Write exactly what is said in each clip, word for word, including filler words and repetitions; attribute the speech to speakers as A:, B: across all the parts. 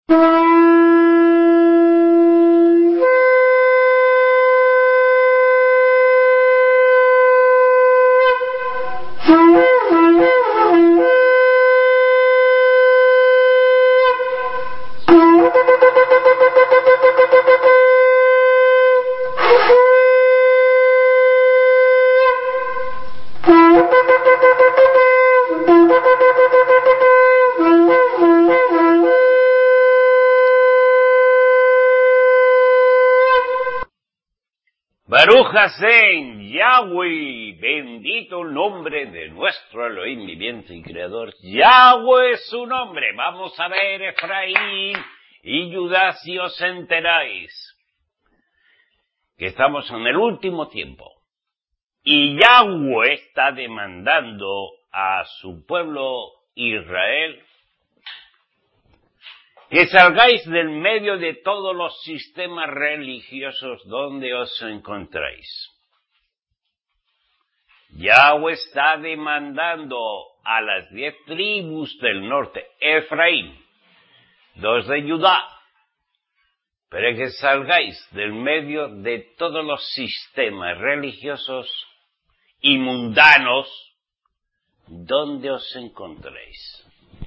A: Baruch Hashem, Yahweh, bendito el nombre de nuestro Elohim viviente y creador. Yahweh es su nombre. Vamos a ver, Efraín y Judá, si os enteráis, que estamos en el último tiempo. Y Yahweh está demandando a su pueblo Israel que salgáis del medio de todos los sistemas religiosos donde os encontráis. Yahweh está demandando a las diez tribus del norte, Efraín, dos de Judá, para que salgáis del medio de todos los sistemas religiosos y mundanos donde os encontréis.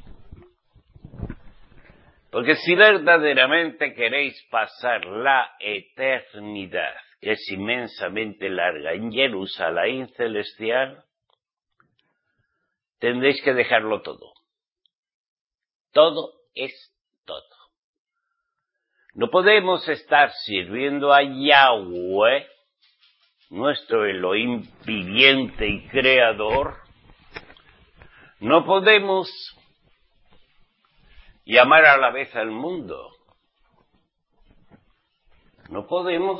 A: Porque si verdaderamente queréis pasar la eternidad, que es inmensamente larga, en Jerusalén celestial, tendréis que dejarlo todo. Todo es todo. No podemos estar sirviendo a Yahweh, nuestro Elohim viviente y creador. No podemos y amar a la vez al mundo. No podemos.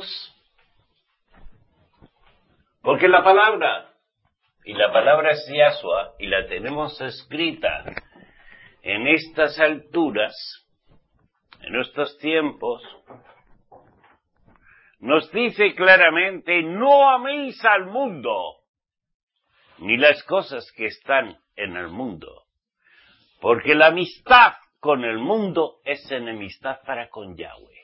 A: Porque la palabra, y la palabra es Yahshua, y la tenemos escrita en estas alturas, en estos tiempos, nos dice claramente, no améis al mundo, ni las cosas que están en el mundo, porque la amistad con el mundo es enemistad para con Yahweh.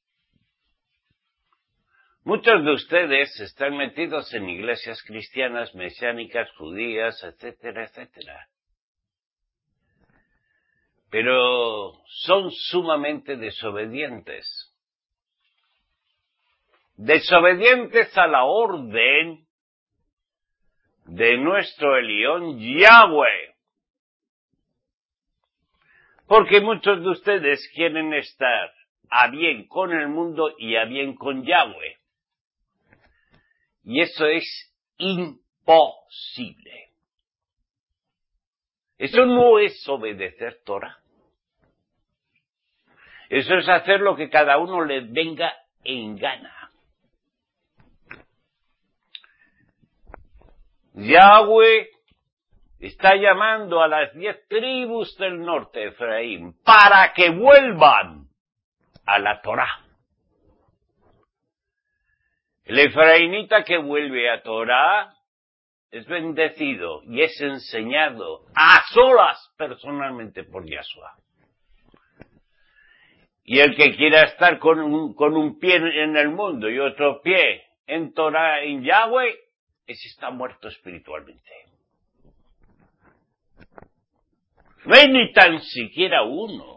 A: Muchos de ustedes están metidos en iglesias cristianas, mesiánicas, judías, etcétera, etcétera. Pero son sumamente desobedientes. Desobedientes a la orden de nuestro Elión Yahweh. Porque muchos de ustedes quieren estar a bien con el mundo y a bien con Yahweh. Y eso es imposible. Eso no es obedecer Torah. Eso es hacer lo que cada uno le venga en gana. Yahweh está llamando a las diez tribus del norte de Efraín para que vuelvan a la Torá. El efraínita que vuelve a Torá es bendecido y es enseñado a solas personalmente por Yahshua. Y el que quiera estar con un, con un pie en el mundo y otro pie en Torá, en Yahweh, ese está muerto espiritualmente. No hay ni tan siquiera uno.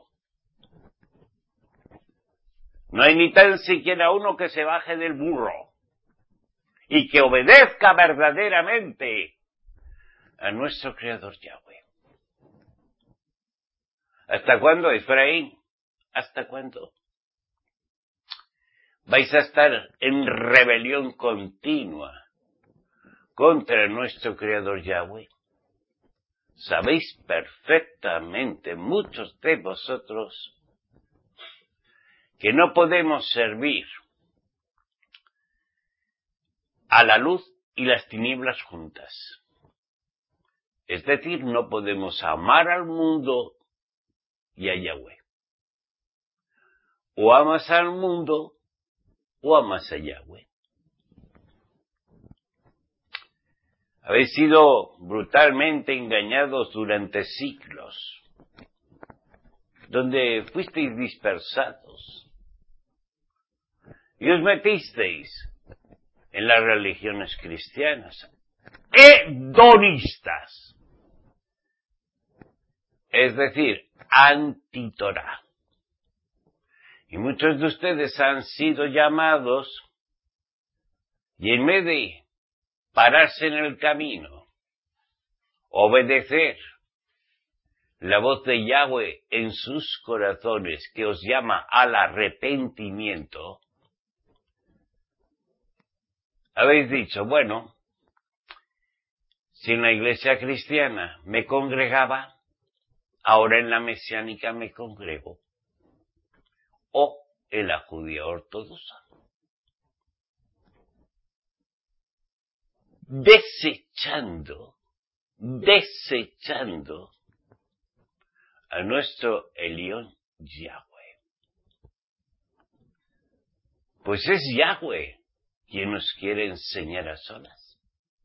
A: No hay ni tan siquiera uno que se baje del burro y que obedezca verdaderamente a nuestro Creador Yahweh. ¿Hasta cuándo, Efraín? ¿Hasta cuándo? Vais a estar en rebelión continua contra nuestro Creador Yahweh. Sabéis perfectamente, muchos de vosotros, que no podemos servir a la luz y las tinieblas juntas. Es decir, no podemos amar al mundo y a Yahweh. O amas al mundo o amas a Yahweh. Habéis sido brutalmente engañados durante siglos. donde fuisteis dispersados y os metisteis en las religiones cristianas, hedonistas, es decir, anti-Torah. Y muchos de ustedes han sido llamados, y en vez de pararse en el camino, obedecer la voz de Yahweh en sus corazones, que os llama al arrepentimiento, habéis dicho, bueno, si en la iglesia cristiana me congregaba, ahora en la mesiánica me congrego, o en la judía ortodoxa. Desechando, desechando a nuestro Elión Yahweh. Pues es Yahweh quien nos quiere enseñar a solas.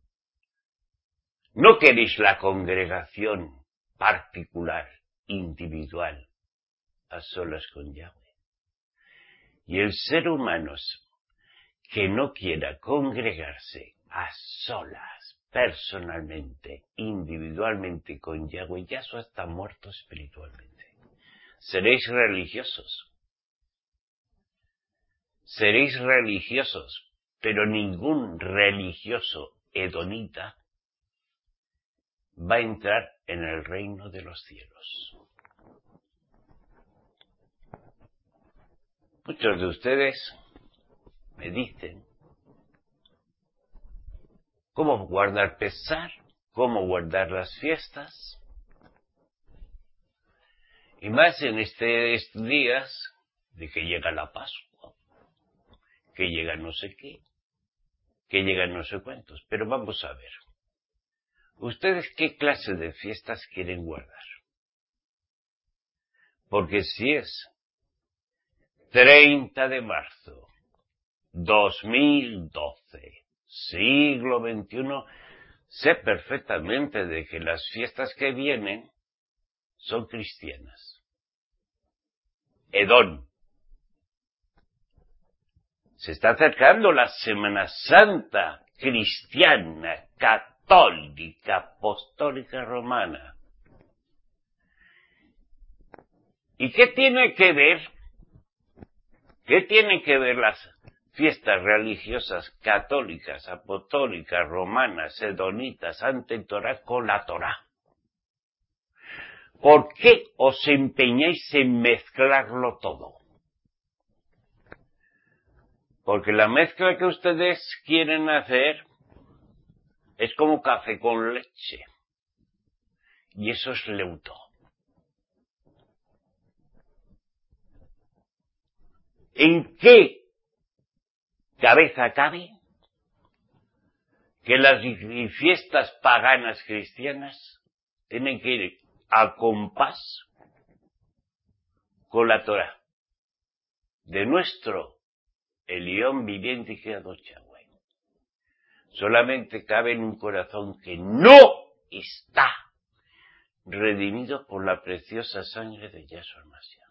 A: No queréis la congregación particular, individual, a solas con Yahweh. Y el ser humano que no quiera congregarse a solas, personalmente, individualmente con Yahweh, Yahshua está muerto espiritualmente. Seréis religiosos. Seréis religiosos, pero ningún religioso hedonita va a entrar en el reino de los cielos. Muchos de ustedes me dicen cómo guardar pesar, cómo guardar las fiestas, y más en este, estos días de que llega la Pascua, que llega no sé qué, que llegan no sé cuántos. Pero vamos a ver, ¿ustedes qué clase de fiestas quieren guardar? Porque si es treinta de marzo, dos mil doce, siglo veintiuno, sé perfectamente de que las fiestas que vienen son cristianas. Edón. Se está acercando la Semana Santa cristiana, católica, apostólica, romana. ¿Y qué tiene que ver? ¿Qué tienen que ver las fiestas religiosas católicas, apostólicas, romanas, edonitas, ante Torah con la Torah? ¿Por qué os empeñáis en mezclarlo todo? Porque la mezcla que ustedes quieren hacer es como café con leche. Y eso es leuto. ¿En qué cabeza cabe que las fiestas paganas cristianas tienen que ir a compás con la Torah de nuestro Elión viviente y creador Yahweh? Solamente cabe en un corazón que no está redimido por la preciosa sangre de Yahshua Mashiach.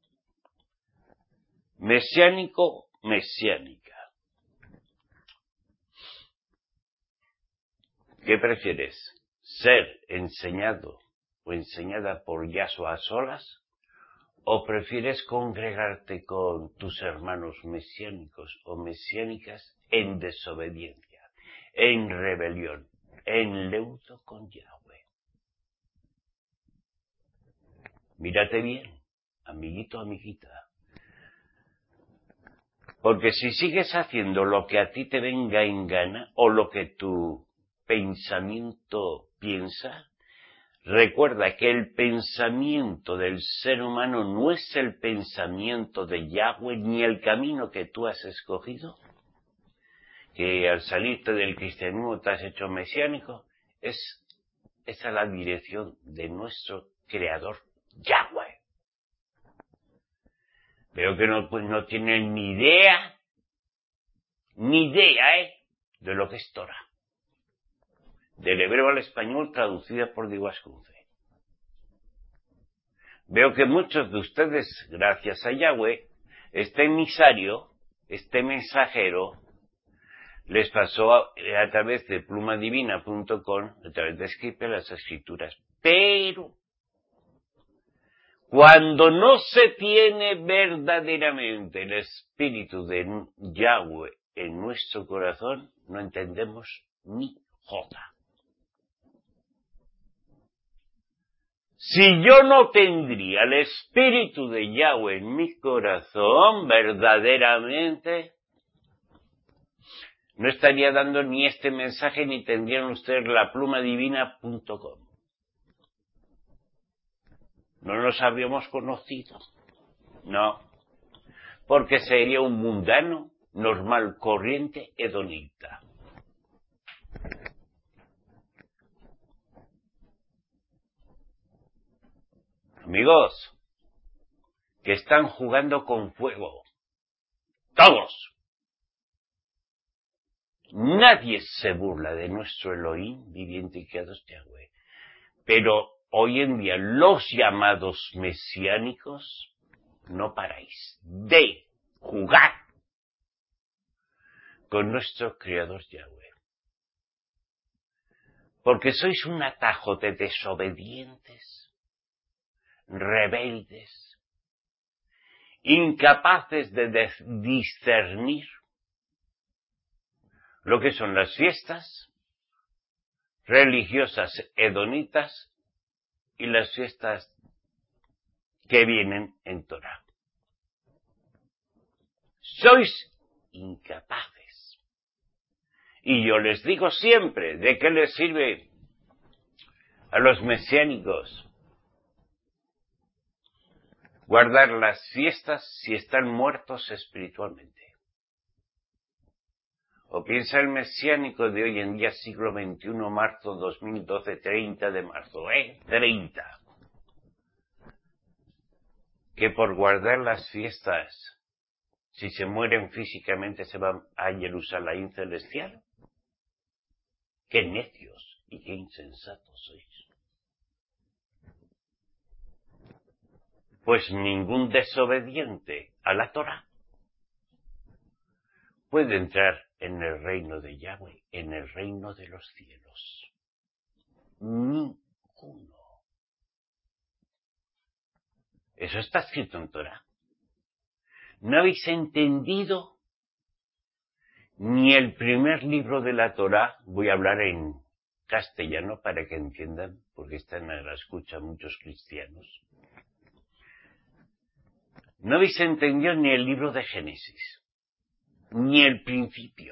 A: Mesiánico, mesiánica. ¿Qué prefieres? ¿Ser enseñado o enseñada por Yahshua a solas? ¿O prefieres congregarte con tus hermanos mesiánicos o mesiánicas en desobediencia, en rebelión, en leudo con Yahweh? Mírate bien, amiguito, amiguita. Porque si sigues haciendo lo que a ti te venga en gana o lo que tu pensamiento piensa, recuerda que el pensamiento del ser humano no es el pensamiento de Yahweh ni el camino que tú has escogido, que al salirte del cristianismo te has hecho mesiánico. Es esa la dirección de nuestro Creador Yahweh. Veo que no, pues no tienen ni idea, ni idea, ¿eh?, de lo que es Torah. Del hebreo al español traducida por Diego Ascunce. Veo que muchos de ustedes, gracias a Yahweh, este emisario, este mensajero, les pasó a, a través de plumadivina punto com, a través de Skype, las escrituras. Pero, cuando no se tiene verdaderamente el espíritu de Yahweh en nuestro corazón, no entendemos ni jota. Si yo no tendría el espíritu de Yahweh en mi corazón, verdaderamente, no estaría dando ni este mensaje ni tendrían ustedes la plumadivina punto com. No nos habríamos conocido. No. Porque sería un mundano, normal, corriente, hedonista. Amigos, que están jugando con fuego. Todos. Nadie se burla de nuestro Elohim, viviente y creador Yahweh. Pero hoy en día los llamados mesiánicos no paráis de jugar con nuestro creador Yahweh. Porque sois un atajo de desobedientes, rebeldes, incapaces de discernir lo que son las fiestas religiosas hedonitas y las fiestas que vienen en Torah. Sois incapaces. Y yo les digo siempre, ¿de qué les sirve a los mesiánicos guardar las fiestas si están muertos espiritualmente? O piensa el mesiánico de hoy en día, siglo veintiuno, marzo dos mil doce, treinta de marzo, ¿eh? treinta. Que por guardar las fiestas, si se mueren físicamente, se van a Jerusalén celestial. ¡Qué necios y qué insensatos sois! Pues ningún desobediente a la Torah puede entrar en el reino de Yahweh, en el reino de los cielos. Ninguno. Eso está escrito en Torah. ¿No habéis entendido ni el primer libro de la Torah? Voy a hablar en castellano para que entiendan, porque están a la escucha muchos cristianos. No habéis entendido ni el libro de Génesis, ni el principio.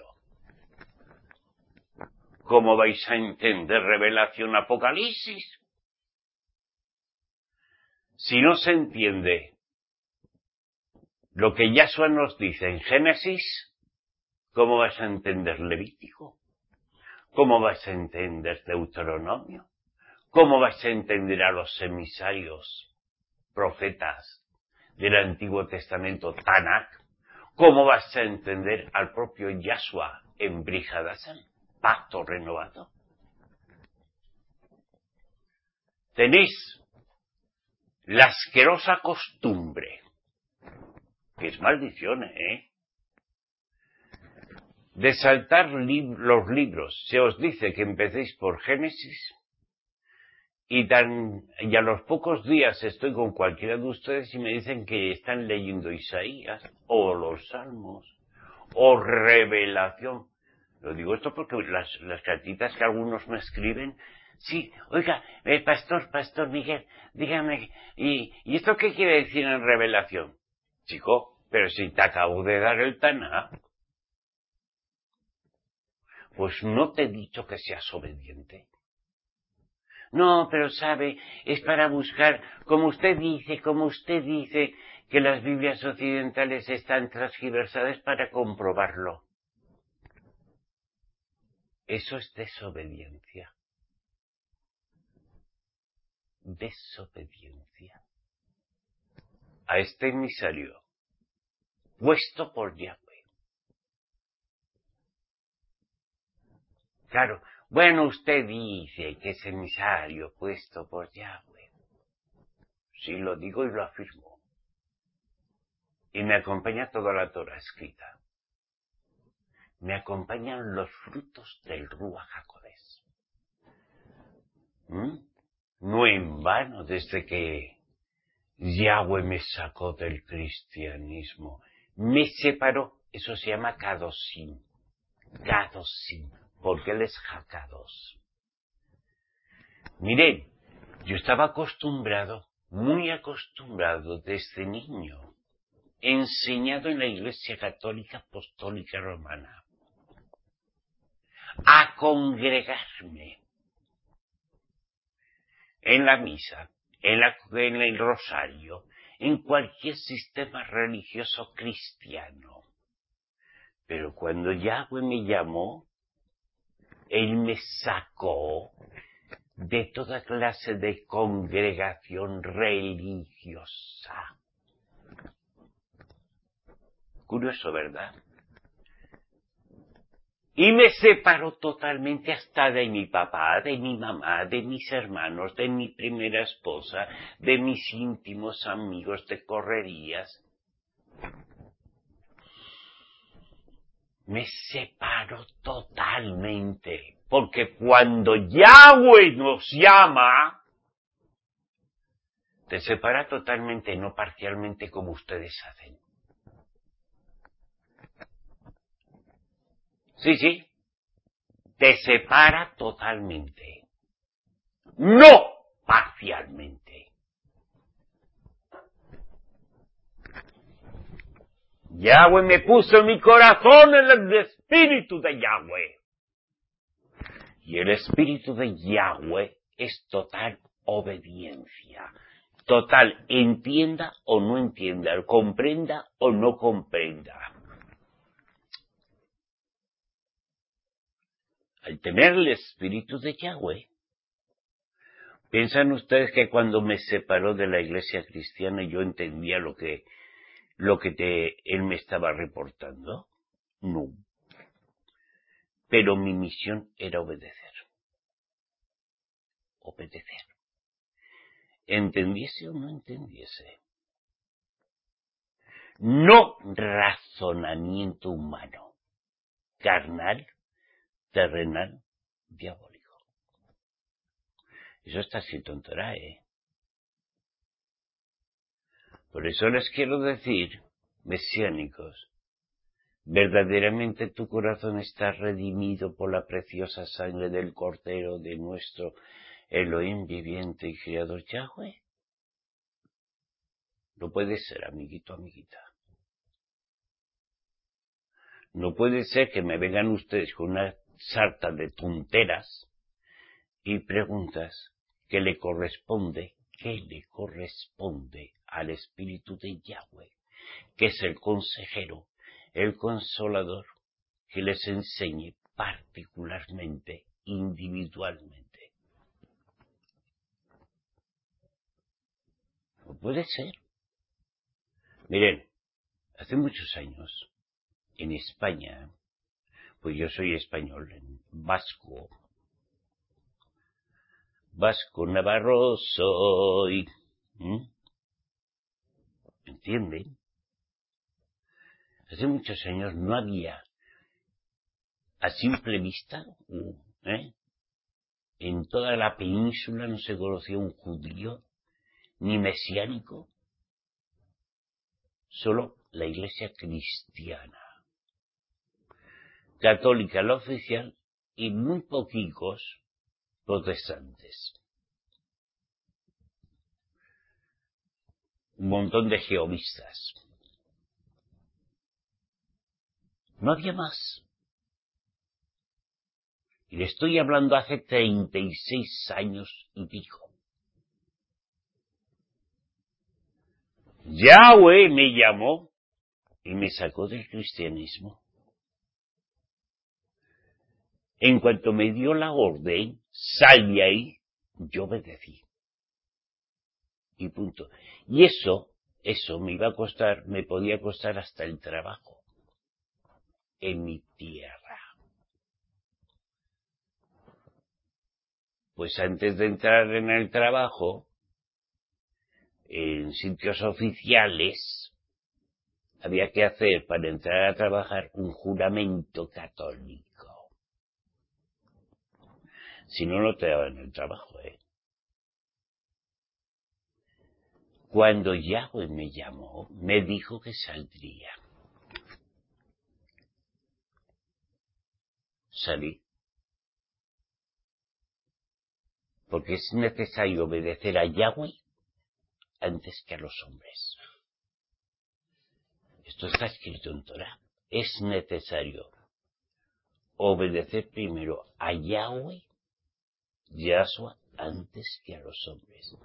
A: ¿Cómo vais a entender Revelación, Apocalipsis? Si no se entiende lo que Yahshua nos dice en Génesis, ¿cómo vas a entender Levítico? ¿Cómo vas a entender Deuteronomio? ¿Cómo vas a entender a los emisarios, profetas del Antiguo Testamento, Tanakh? ¿Cómo vas a entender al propio Yahshua en Brit Hadashah, pacto renovado? Tenéis la asquerosa costumbre, que es maldición, ¿eh?, de saltar lib- los libros. Se os dice que empecéis por Génesis y, tan, y a los pocos días estoy con cualquiera de ustedes y me dicen que están leyendo Isaías o los Salmos o Revelación. Lo digo esto porque las, las cartitas que algunos me escriben, sí, oiga, eh, pastor, pastor Miguel, dígame, ¿y, ¿y esto qué quiere decir en Revelación? Chico, pero si te acabo de dar el Taná. Pues no te he dicho que seas obediente. No, pero sabe, es para buscar, como usted dice, como usted dice, que las Biblias occidentales están transgiversadas, para comprobarlo. Eso es desobediencia. Desobediencia a este emisario puesto por Yahweh. Claro, bueno, usted dice que es emisario puesto por Yahweh. Sí, lo digo y lo afirmo. Y me acompaña toda la Torah escrita. Me acompañan los frutos del Ruach HaKodesh. ¿Mm? No en vano, desde que Yahweh me sacó del cristianismo, me separó, eso se llama Kadoshim. Kadoshim, porque él es Hakados. Miren, yo estaba acostumbrado, muy acostumbrado desde niño, enseñado en la Iglesia Católica Apostólica Romana, a congregarme en la misa, en, la, en el rosario, en cualquier sistema religioso cristiano. Pero cuando Yahweh me llamó, Él me sacó de toda clase de congregación religiosa. Curioso, ¿verdad? Y me separó totalmente hasta de mi papá, de mi mamá, de mis hermanos, de mi primera esposa, de mis íntimos amigos de correrías. Me separó totalmente, porque cuando Yahweh nos llama, te separa totalmente, no parcialmente como ustedes hacen. Sí, sí, te separa totalmente, no parcialmente. Yahweh me puso en mi corazón el espíritu de Yahweh. Y el espíritu de Yahweh es total obediencia. Total, entienda o no entienda, comprenda o no comprenda. Al tener el espíritu de Yahweh, ¿piensan ustedes que cuando me separó de la iglesia cristiana yo entendía lo que, lo que te, él me estaba reportando? No. Pero mi misión era obedecer. Obedecer. Entendiese o no entendiese. No razonamiento humano, carnal, terrenal, diabólico. Eso está escrito en Torah, ¿eh? Por eso les quiero decir, mesiánicos, verdaderamente tu corazón está redimido por la preciosa sangre del Cordero de nuestro Elohim viviente y Creador Yahweh. No puede ser, amiguito, amiguita. No puede ser que me vengan ustedes con una sarta de tonteras y preguntas que le corresponde, que le corresponde al Espíritu de Yahweh, que es el consejero, el consolador, que les enseñe particularmente, individualmente. No puede ser. Miren, hace muchos años, en España, pues yo soy español, en vasco, vasco navarro soy, ¿Mm? ¿Entienden? Hace muchos años no había, a simple vista, ¿eh? En toda la península no se conocía un judío, ni mesiánico, solo la iglesia cristiana, católica la oficial, y muy poquitos protestantes. Un montón de jehovistas. No había más. Y le estoy hablando hace treinta y seis años y pico. Yahweh me llamó y me sacó del cristianismo. En cuanto me dio la orden, sal de ahí, yo obedecí. Y punto. Y eso, eso me iba a costar, me podía costar hasta el trabajo en mi tierra. Pues antes de entrar en el trabajo, en sitios oficiales había que hacer para entrar a trabajar un juramento católico. Si no, no te daban el trabajo, ¿eh? Cuando Yahweh me llamó, me dijo que saldría. Salí. Porque es necesario obedecer a Yahweh antes que a los hombres. Esto está escrito en Torah. Es necesario obedecer primero a Yahweh, Yahshua, antes que a los hombres.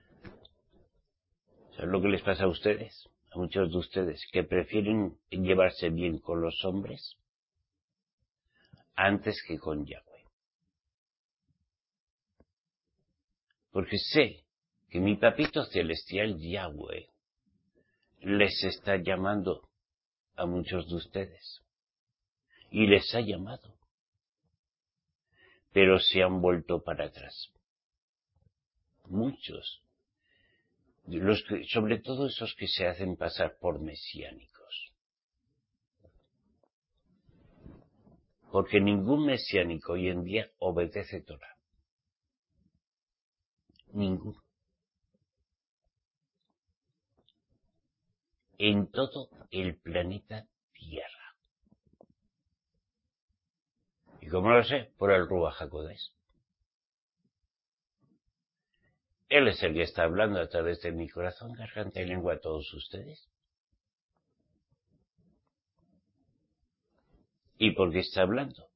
A: ¿Sabes lo que les pasa a ustedes? A muchos de ustedes, que prefieren llevarse bien con los hombres antes que con Yahweh. Porque sé que mi papito celestial Yahweh les está llamando a muchos de ustedes. Y les ha llamado. Pero se han vuelto para atrás. Muchos. Los que, sobre todo esos que se hacen pasar por mesiánicos. Porque ningún mesiánico hoy en día obedece Torah. Ninguno. En todo el planeta Tierra. ¿Y cómo lo sé? Por el Ruach HaKodesh. Él es el que está hablando a través de mi corazón, garganta y lengua a todos ustedes. ¿Y por qué está hablando?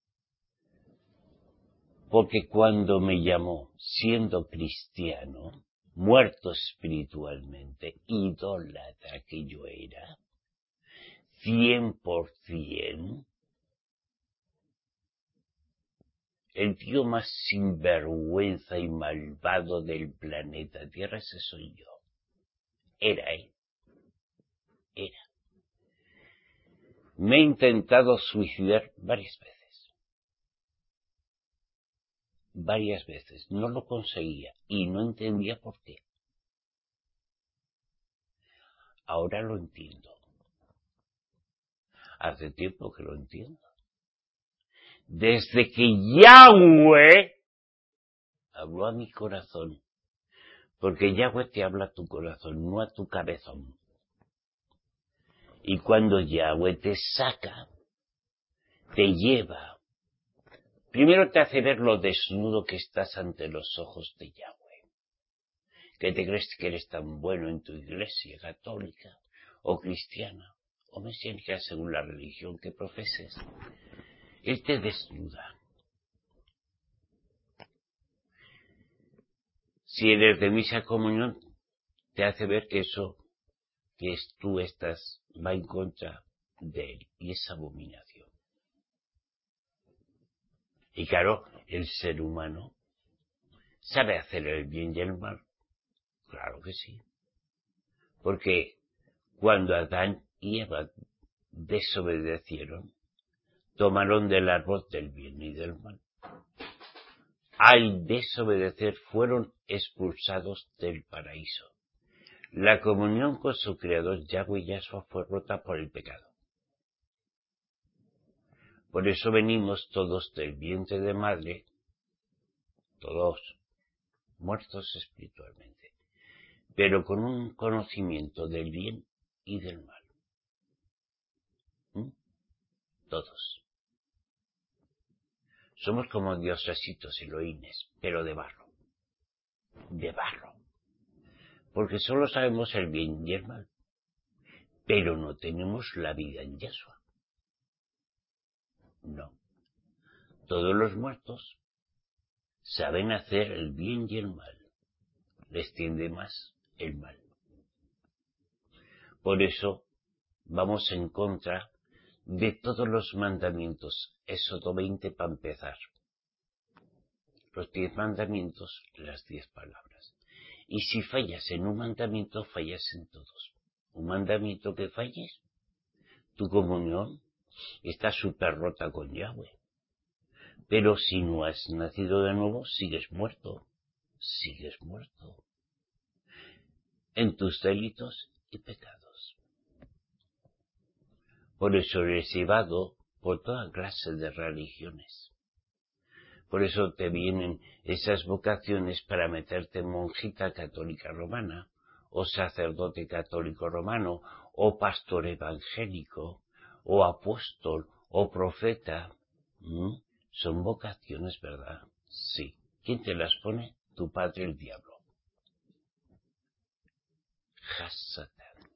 A: Porque cuando me llamó, siendo cristiano, muerto espiritualmente, idólatra que yo era, cien por cien, el tío más sinvergüenza y malvado del planeta Tierra, ese soy yo. Era él. Era. Me he intentado suicidar varias veces. Varias veces. No lo conseguía y no entendía por qué. Ahora lo entiendo. Hace tiempo que lo entiendo. Desde que Yahweh habló a mi corazón. Porque Yahweh te habla a tu corazón, no a tu cabezón. Y cuando Yahweh te saca, te lleva. Primero te hace ver lo desnudo que estás ante los ojos de Yahweh. Que te crees que eres tan bueno en tu iglesia católica, o cristiana, o mesiánica, según la religión que profeses. Él te desnuda. Si eres de misa comunión, te hace ver que eso que es, tú estás, va en contra de él, y es abominación. Y claro, el ser humano sabe hacer el bien y el mal. Claro que sí. Porque cuando Adán y Eva desobedecieron, tomaron del árbol del bien y del mal. Al desobedecer fueron expulsados del paraíso. La comunión con su creador Yahweh Yahshua fue rota por el pecado. Por eso venimos todos del vientre de madre, todos muertos espiritualmente, pero con un conocimiento del bien y del mal. ¿Mm? Todos. Somos como diosesitos elohines, pero de barro. De barro. Porque solo sabemos el bien y el mal, pero no tenemos la vida en Yahshua. No. Todos los muertos saben hacer el bien y el mal. Les tiende más el mal. Por eso vamos en contra de todos los mandamientos. Éxodo veinte para empezar. Los diez mandamientos, las diez palabras. Y si fallas en un mandamiento, fallas en todos. Un mandamiento que falles, tu comunión está súper rota con Yahweh. Pero si no has nacido de nuevo, sigues muerto. Sigues muerto. en tus delitos y pecados. Por eso eres llevado por toda clase de religiones. Por eso te vienen esas vocaciones para meterte monjita católica romana, o sacerdote católico romano, o pastor evangélico, o apóstol, o profeta. ¿Mm? Son vocaciones, ¿verdad? Sí. ¿Quién te las pone? Tu padre el diablo. Hasatán.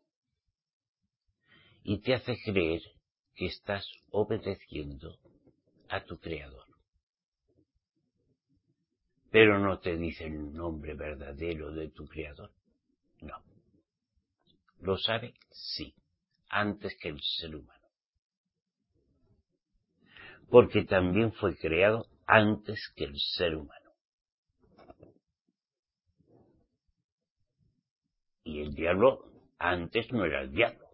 A: Y te hace creer que estás obedeciendo a tu Creador. Pero no te dice el nombre verdadero de tu Creador. No. ¿Lo sabe? Sí. Antes que el ser humano. Porque también fue creado antes que el ser humano. Y el diablo antes no era el diablo.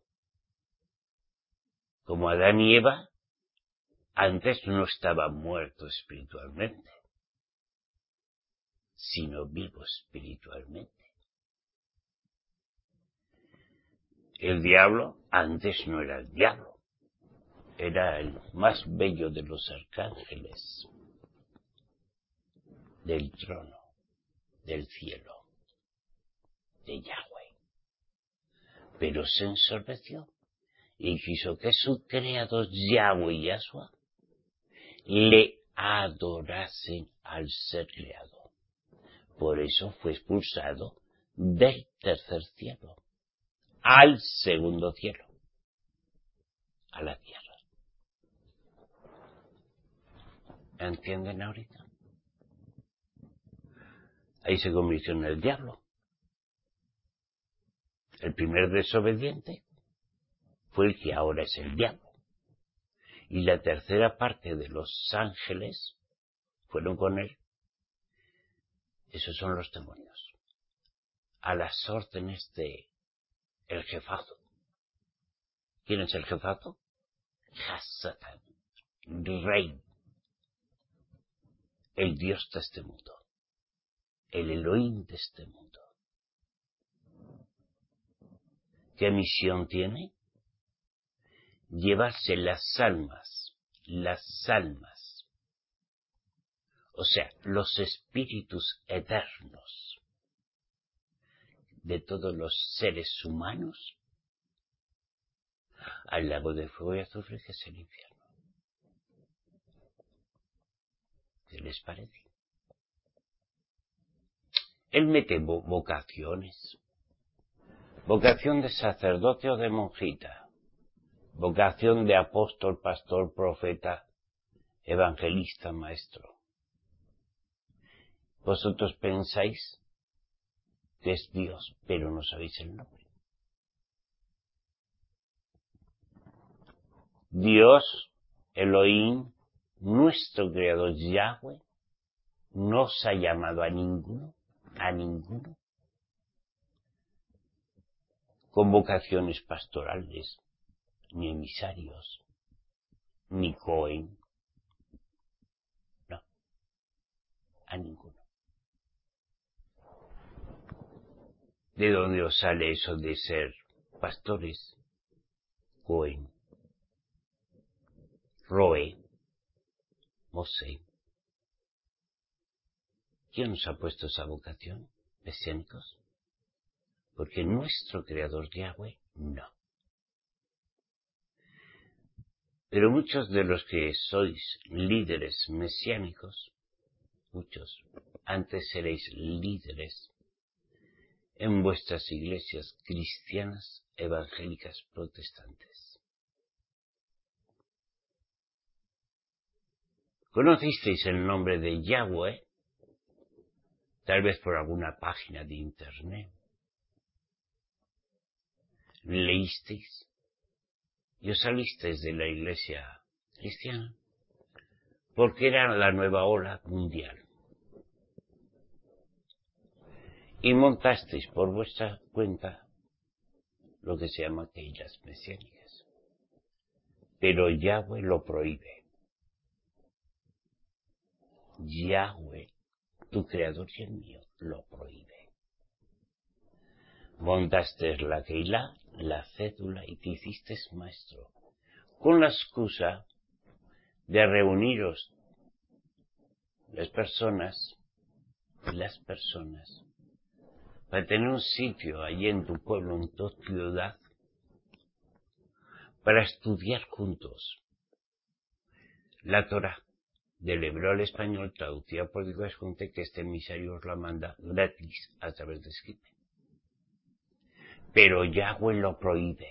A: Como Adán y Eva, antes no estaban muertos espiritualmente, sino vivos espiritualmente. El diablo antes no era el diablo, era el más bello de los arcángeles, del trono, del cielo, de Yahweh. Pero se ensordeció y quiso que su creador Yahweh Yahshua le adorasen al ser creado. Por eso fue expulsado del tercer cielo al segundo cielo, a la tierra. ¿Entienden ahorita? Ahí se convirtió en el diablo. El primer desobediente fue el que ahora es el diablo. Y la tercera parte de los ángeles fueron con él. Esos son los demonios. A las órdenes de el jefazo. ¿Quién es el jefazo? Hasatán, rey. El Dios de este mundo. El Elohim de este mundo. ¿Qué misión tiene? Llevarse las almas, las almas, o sea, los espíritus eternos de todos los seres humanos al lago de fuego y azufre que es el infierno. ¿Qué les parece? Él mete vo- vocaciones. Vocación de sacerdote o de monjita. Vocación de apóstol, pastor, profeta, evangelista, maestro. Vosotros pensáis que es Dios, pero no sabéis el nombre. Dios, Elohim, nuestro creador Yahweh, no se ha llamado a ninguno, a ninguno, con vocaciones pastorales, ni emisarios, ni Cohen, no, a ninguno. ¿De dónde os sale eso de ser pastores? Cohen, Roe, Mosé. ¿Quién nos ha puesto esa vocación? ¿Mesiánicos? Porque nuestro creador Yahweh, no. Pero muchos de los que sois líderes mesiánicos, muchos, antes seréis líderes en vuestras iglesias cristianas, evangélicas, protestantes. ¿Conocisteis el nombre de Yahweh? Tal vez por alguna página de internet. ¿Leísteis? Y os salisteis de la iglesia cristiana porque era la nueva ola mundial. Y montasteis por vuestra cuenta lo que se llama queilas mesiánicas. Pero Yahweh lo prohíbe. Yahweh, tu creador y el mío, lo prohíbe. montaste la Keilah, la cédula, y te hiciste maestro, con la excusa de reuniros las personas, las personas, para tener un sitio allí en tu pueblo, en tu ciudad, para estudiar juntos la Torá, del hebreo al español, traducida por Dios Conte, que este emisario os la manda gratis a través de Skype. Pero Yahweh lo prohíbe.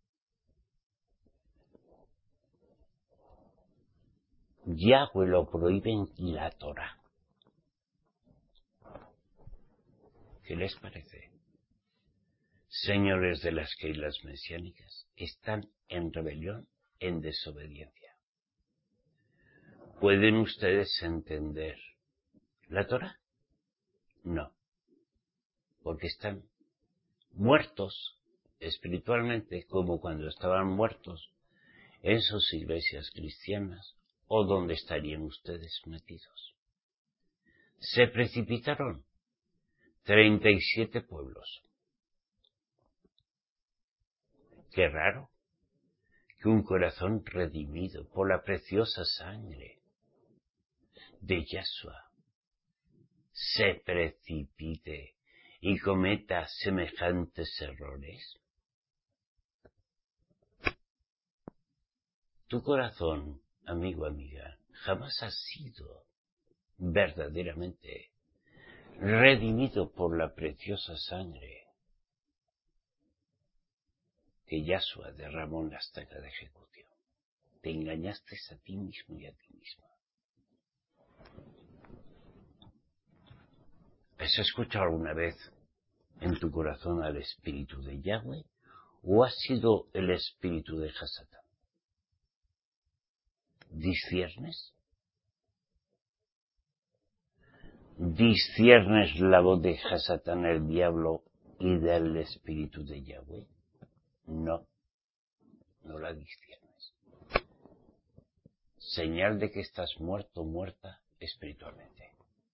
A: Yahweh lo prohíbe en la Torá. ¿Qué les parece? Señores de las Keilas mesiánicas, están en rebelión, en desobediencia. ¿Pueden ustedes entender la Torá? No, porque están muertos espiritualmente, como cuando estaban muertos en sus iglesias cristianas, o donde estarían ustedes metidos. Se precipitaron treinta y siete pueblos. Qué raro que un corazón redimido por la preciosa sangre de Yahshua se precipite y cometa semejantes errores. Tu corazón, amigo, amiga, jamás ha sido verdaderamente redimido por la preciosa sangre que Yahshua derramó en la estaca de ejecución. Te engañaste a ti mismo y a ti misma. ¿Has escuchado alguna vez en tu corazón al espíritu de Yahweh o ha sido el espíritu de Hasatán? ¿Disciernes? ¿Disciernes la voz de Hasatán, el diablo, y del espíritu de Yahweh? No, no la disciernes. Señal de que estás muerto, muerta espiritualmente.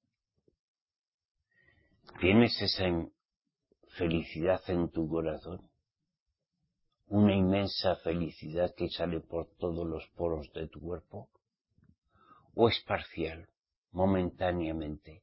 A: ¿Tienes esa felicidad en tu corazón? ¿Una inmensa felicidad que sale por todos los poros de tu cuerpo? ¿O es parcial, momentáneamente?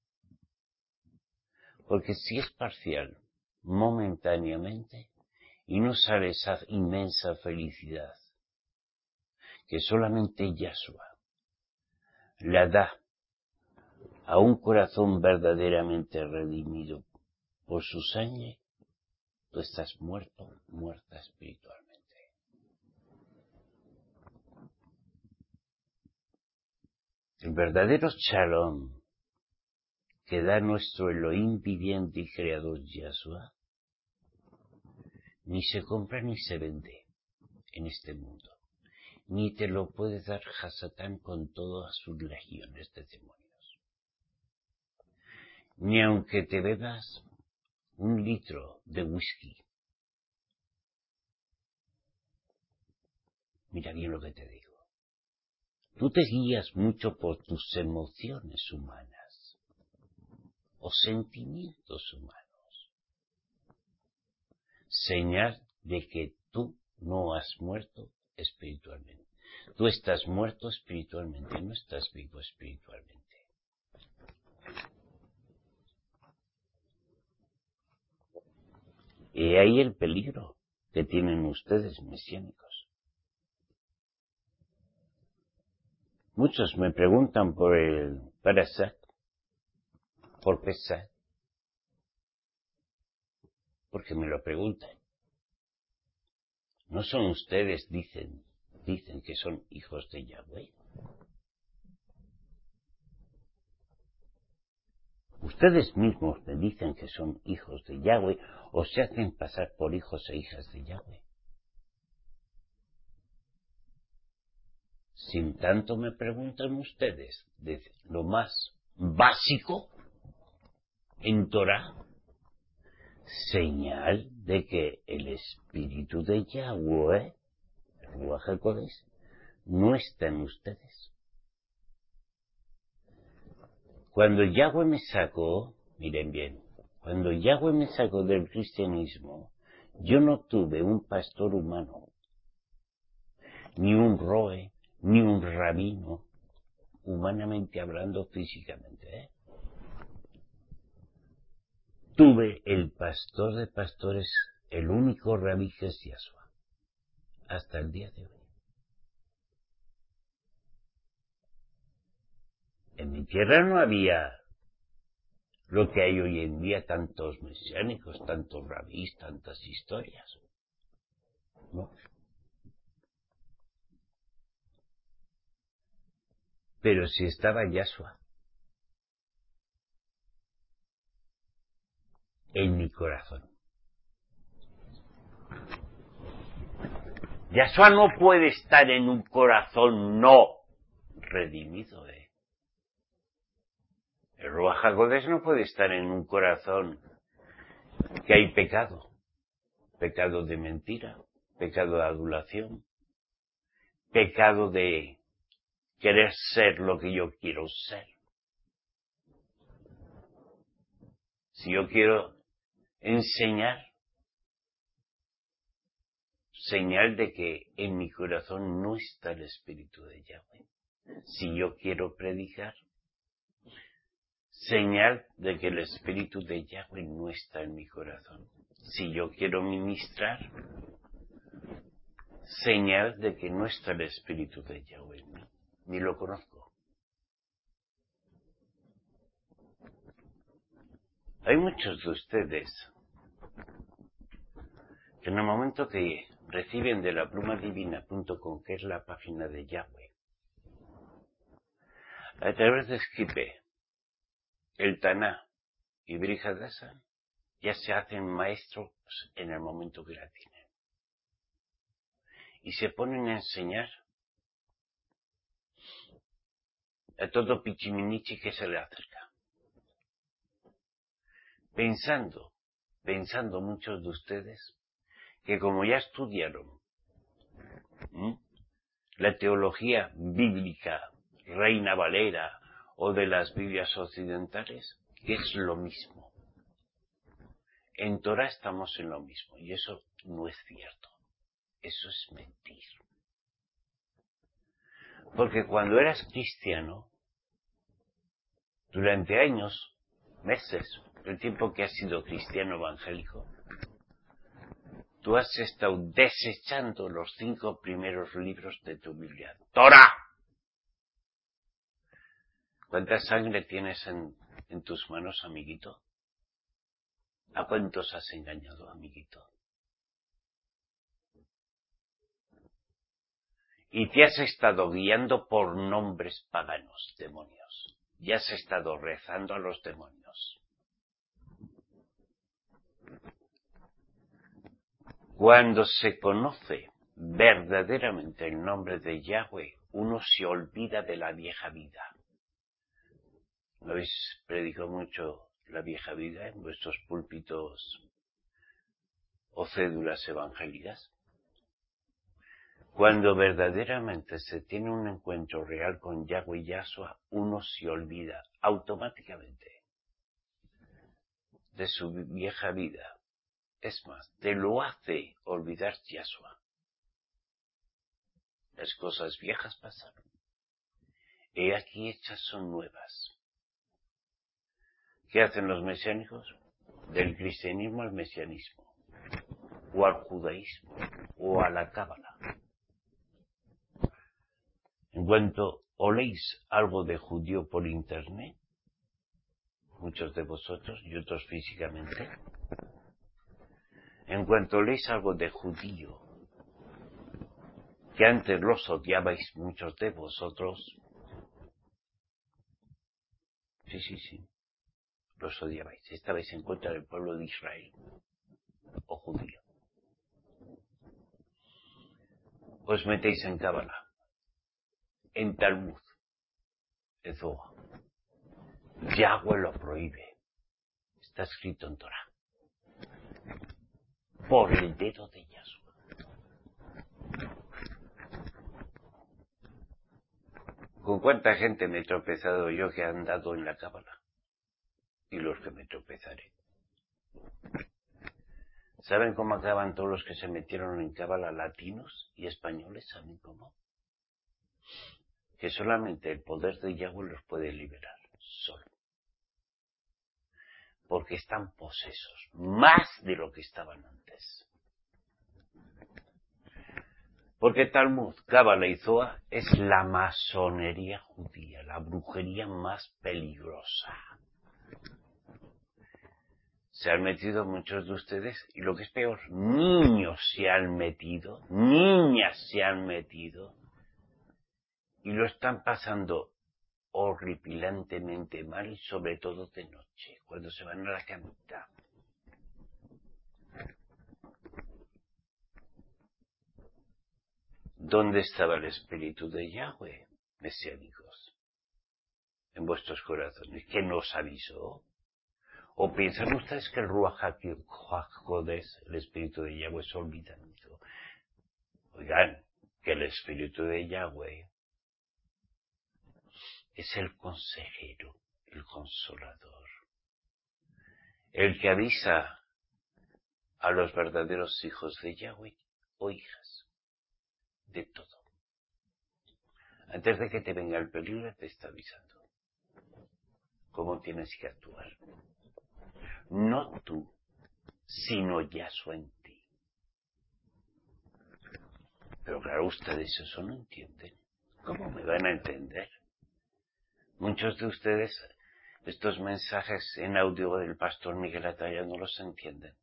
A: Porque si es parcial, momentáneamente, y no sale esa inmensa felicidad que solamente Yahshua la da a un corazón verdaderamente redimido por su sangre, tú estás muerto, muerta espiritualmente. El verdadero shalom que da nuestro Elohim viviente y creador Yahshua ni se compra ni se vende en este mundo, ni te lo puede dar Hasatán con todas sus legiones de demonios. Ni aunque te bebas un litro de whisky. Mira bien lo que te digo. Tú te guías mucho por tus emociones humanas o sentimientos humanos. Señal de que tú no has muerto espiritualmente. Tú estás muerto espiritualmente, no estás vivo espiritualmente. Y ahí el peligro que tienen ustedes, mesiánicos. Muchos me preguntan por el Parashat, por Pesach, porque me lo preguntan. ¿No son ustedes, dicen, dicen que son hijos de Yahweh? Ustedes mismos me dicen que son hijos de Yahweh o se hacen pasar por hijos e hijas de Yahweh. Sin tanto me preguntan ustedes de lo más básico en Torah, señal de que el espíritu de Yahweh, el Ruach HaKodesh, no está en ustedes. Cuando Yahweh me sacó, miren bien, Cuando Yahweh me sacó del cristianismo, yo no tuve un pastor humano, ni un roe, ni un rabino, humanamente hablando, físicamente, ¿eh? Tuve el pastor de pastores, el único rabí que es Yahshua, hasta el día de hoy. En mi tierra no había lo que hay hoy en día, tantos mesiánicos, tantos rabís, tantas historias. No. Pero si estaba Yahshua en mi corazón. Yahshua no puede estar en un corazón no redimido, ¿eh? El Ruach HaKodesh no puede estar en un corazón que hay pecado. Pecado de mentira, pecado de adulación, pecado de querer ser lo que yo quiero ser. Si yo quiero enseñar, señal de que en mi corazón no está el Espíritu de Yahweh. Si yo quiero predicar, señal de que el Espíritu de Yahweh no está en mi corazón. Si yo quiero ministrar, señal de que no está el Espíritu de Yahweh en mí, ni lo conozco. Hay muchos de ustedes que en el momento que reciben de la pluma divina punto com, que es la página de Yahweh, a través de Esquipe, el Taná y Brit Hadashah, ya se hacen maestros en el momento que la tienen. Y se ponen a enseñar a todo pichiminichi que se le acerca. Pensando, pensando muchos de ustedes, que como ya estudiaron ¿m? la teología bíblica, Reina Valera, o de las Biblias occidentales, que es lo mismo. En Torah estamos en lo mismo, y eso no es cierto. Eso es mentir. Porque cuando eras cristiano, durante años, meses, el tiempo que has sido cristiano evangélico, tú has estado desechando los cinco primeros libros de tu Biblia. ¡Torah! ¿Cuánta sangre tienes en, en tus manos, amiguito? ¿A cuántos has engañado, amiguito? Y te has estado guiando por nombres paganos, demonios. Y has estado rezando a los demonios. Cuando se conoce verdaderamente el nombre de Yahweh, uno se olvida de la vieja vida. ¿No habéis predicado mucho la vieja vida en vuestros púlpitos o cédulas evangélicas? Cuando verdaderamente se tiene un encuentro real con Yahweh y Yahshua, uno se olvida automáticamente de su vieja vida. Es más, te lo hace olvidar Yahshua. Las cosas viejas pasaron. He aquí hechas son nuevas. ¿Qué hacen los mesiánicos? Del cristianismo al mesianismo, o al judaísmo, o a la cábala. En cuanto oléis algo de judío por internet, muchos de vosotros y otros físicamente, en cuanto oléis algo de judío, que antes los odiabais muchos de vosotros, sí, sí, sí, los odiabais, estabais en contra del pueblo de Israel, o judío. Os metéis en cábala, en Talmud, en Zohar. Yahweh lo prohíbe. Está escrito en Torah. Por el dedo de Yahshua. ¿Con cuánta gente me he tropezado yo que han dado en la cábala? Y los que me tropezaré. ¿Saben cómo acaban todos los que se metieron en cábala, latinos y españoles? ¿Saben cómo? Que solamente el poder de Yahweh los puede liberar, solo. Porque están posesos, más de lo que estaban antes. Porque Talmud, Cábala y Zohar es la masonería judía, la brujería más peligrosa. Se han metido muchos de ustedes, y lo que es peor, niños se han metido, niñas se han metido, y lo están pasando horripilantemente mal, sobre todo de noche, cuando se van a la camita. ¿Dónde estaba el Espíritu de Yahweh, mesiánicos? En vuestros corazones. ¿Quién nos avisó? ¿O piensan ustedes que el Ruach HaKodesh, el Espíritu de Yahweh, es olvidadizo? Oigan, que el Espíritu de Yahweh es el consejero, el consolador, el que avisa a los verdaderos hijos de Yahweh o hijas de todo. Antes de que te venga el peligro, te está avisando cómo tienes que actuar. No tú, sino Yahshua en ti. Pero claro, ustedes eso no entienden. ¿Cómo me van a entender? Muchos de ustedes, estos mensajes en audio del pastor Miguel Ataya no los entienden.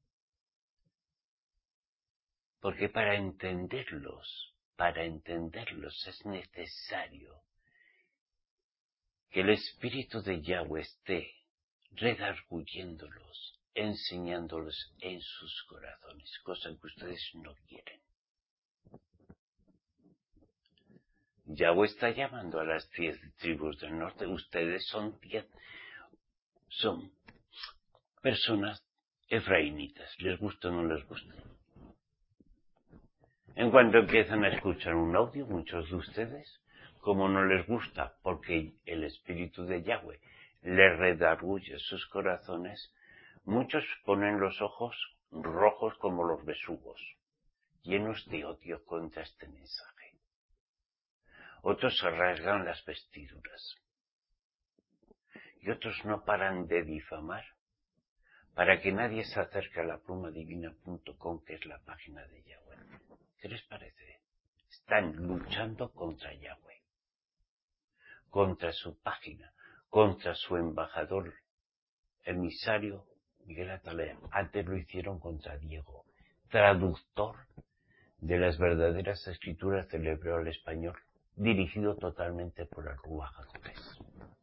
A: Porque para entenderlos, para entenderlos es necesario que el Espíritu de Yahweh esté redarguyéndolos, enseñándolos en sus corazones, cosa que ustedes no quieren. Yahweh está llamando a las diez tribus del norte. Ustedes son diez, son personas efraínitas, les gusta o no les gusta. En cuanto empiezan a escuchar un audio, muchos de ustedes, como no les gusta, porque el Espíritu de Yahweh les redarguye sus corazones, muchos ponen los ojos rojos como los besugos, llenos de odio contra este mensaje. Otros se rasgan las vestiduras. Y otros no paran de difamar para que nadie se acerque a la pluma divina punto com, que es la página de Yahweh. ¿Qué les parece? Están luchando contra Yahweh, contra su página, contra su embajador, emisario Miguel Atalaya. Antes lo hicieron contra Diego, traductor de las verdaderas escrituras del hebreo al español, dirigido totalmente por el Ruach HaKodesh.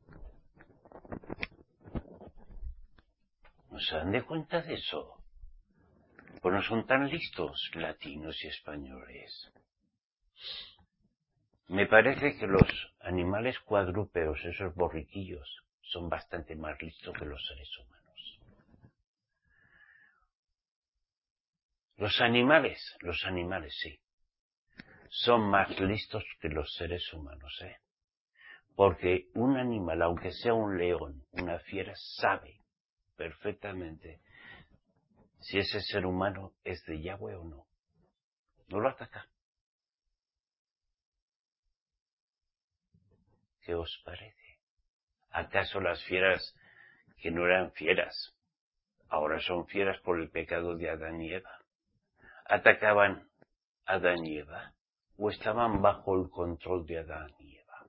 A: ¿No se dan de cuenta de eso? Pues no son tan listos latinos y españoles. Me parece que los animales cuadrúpedos, esos borriquillos, son bastante más listos que los seres humanos. Los animales, los animales sí, son más listos que los seres humanos, ¿eh? Porque un animal, aunque sea un león, una fiera, sabe perfectamente si ese ser humano es de Yahweh o no. No lo ataca. ¿Qué os parece? ¿Acaso las fieras que no eran fieras, ahora son fieras por el pecado de Adán y Eva, atacaban a Adán y Eva o estaban bajo el control de Adán y Eva?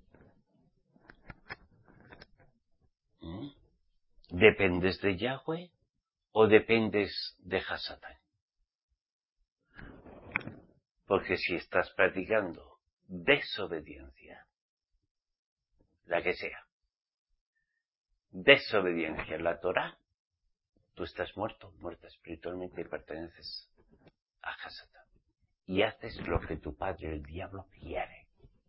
A: ¿Mm? ¿Dependes de Yahweh o dependes de Hasatán? Porque si estás practicando desobediencia, la que sea, desobediencia a la Torah, tú estás muerto, muerta espiritualmente y perteneces a Hasatán. Y haces lo que tu padre, el diablo, quiere.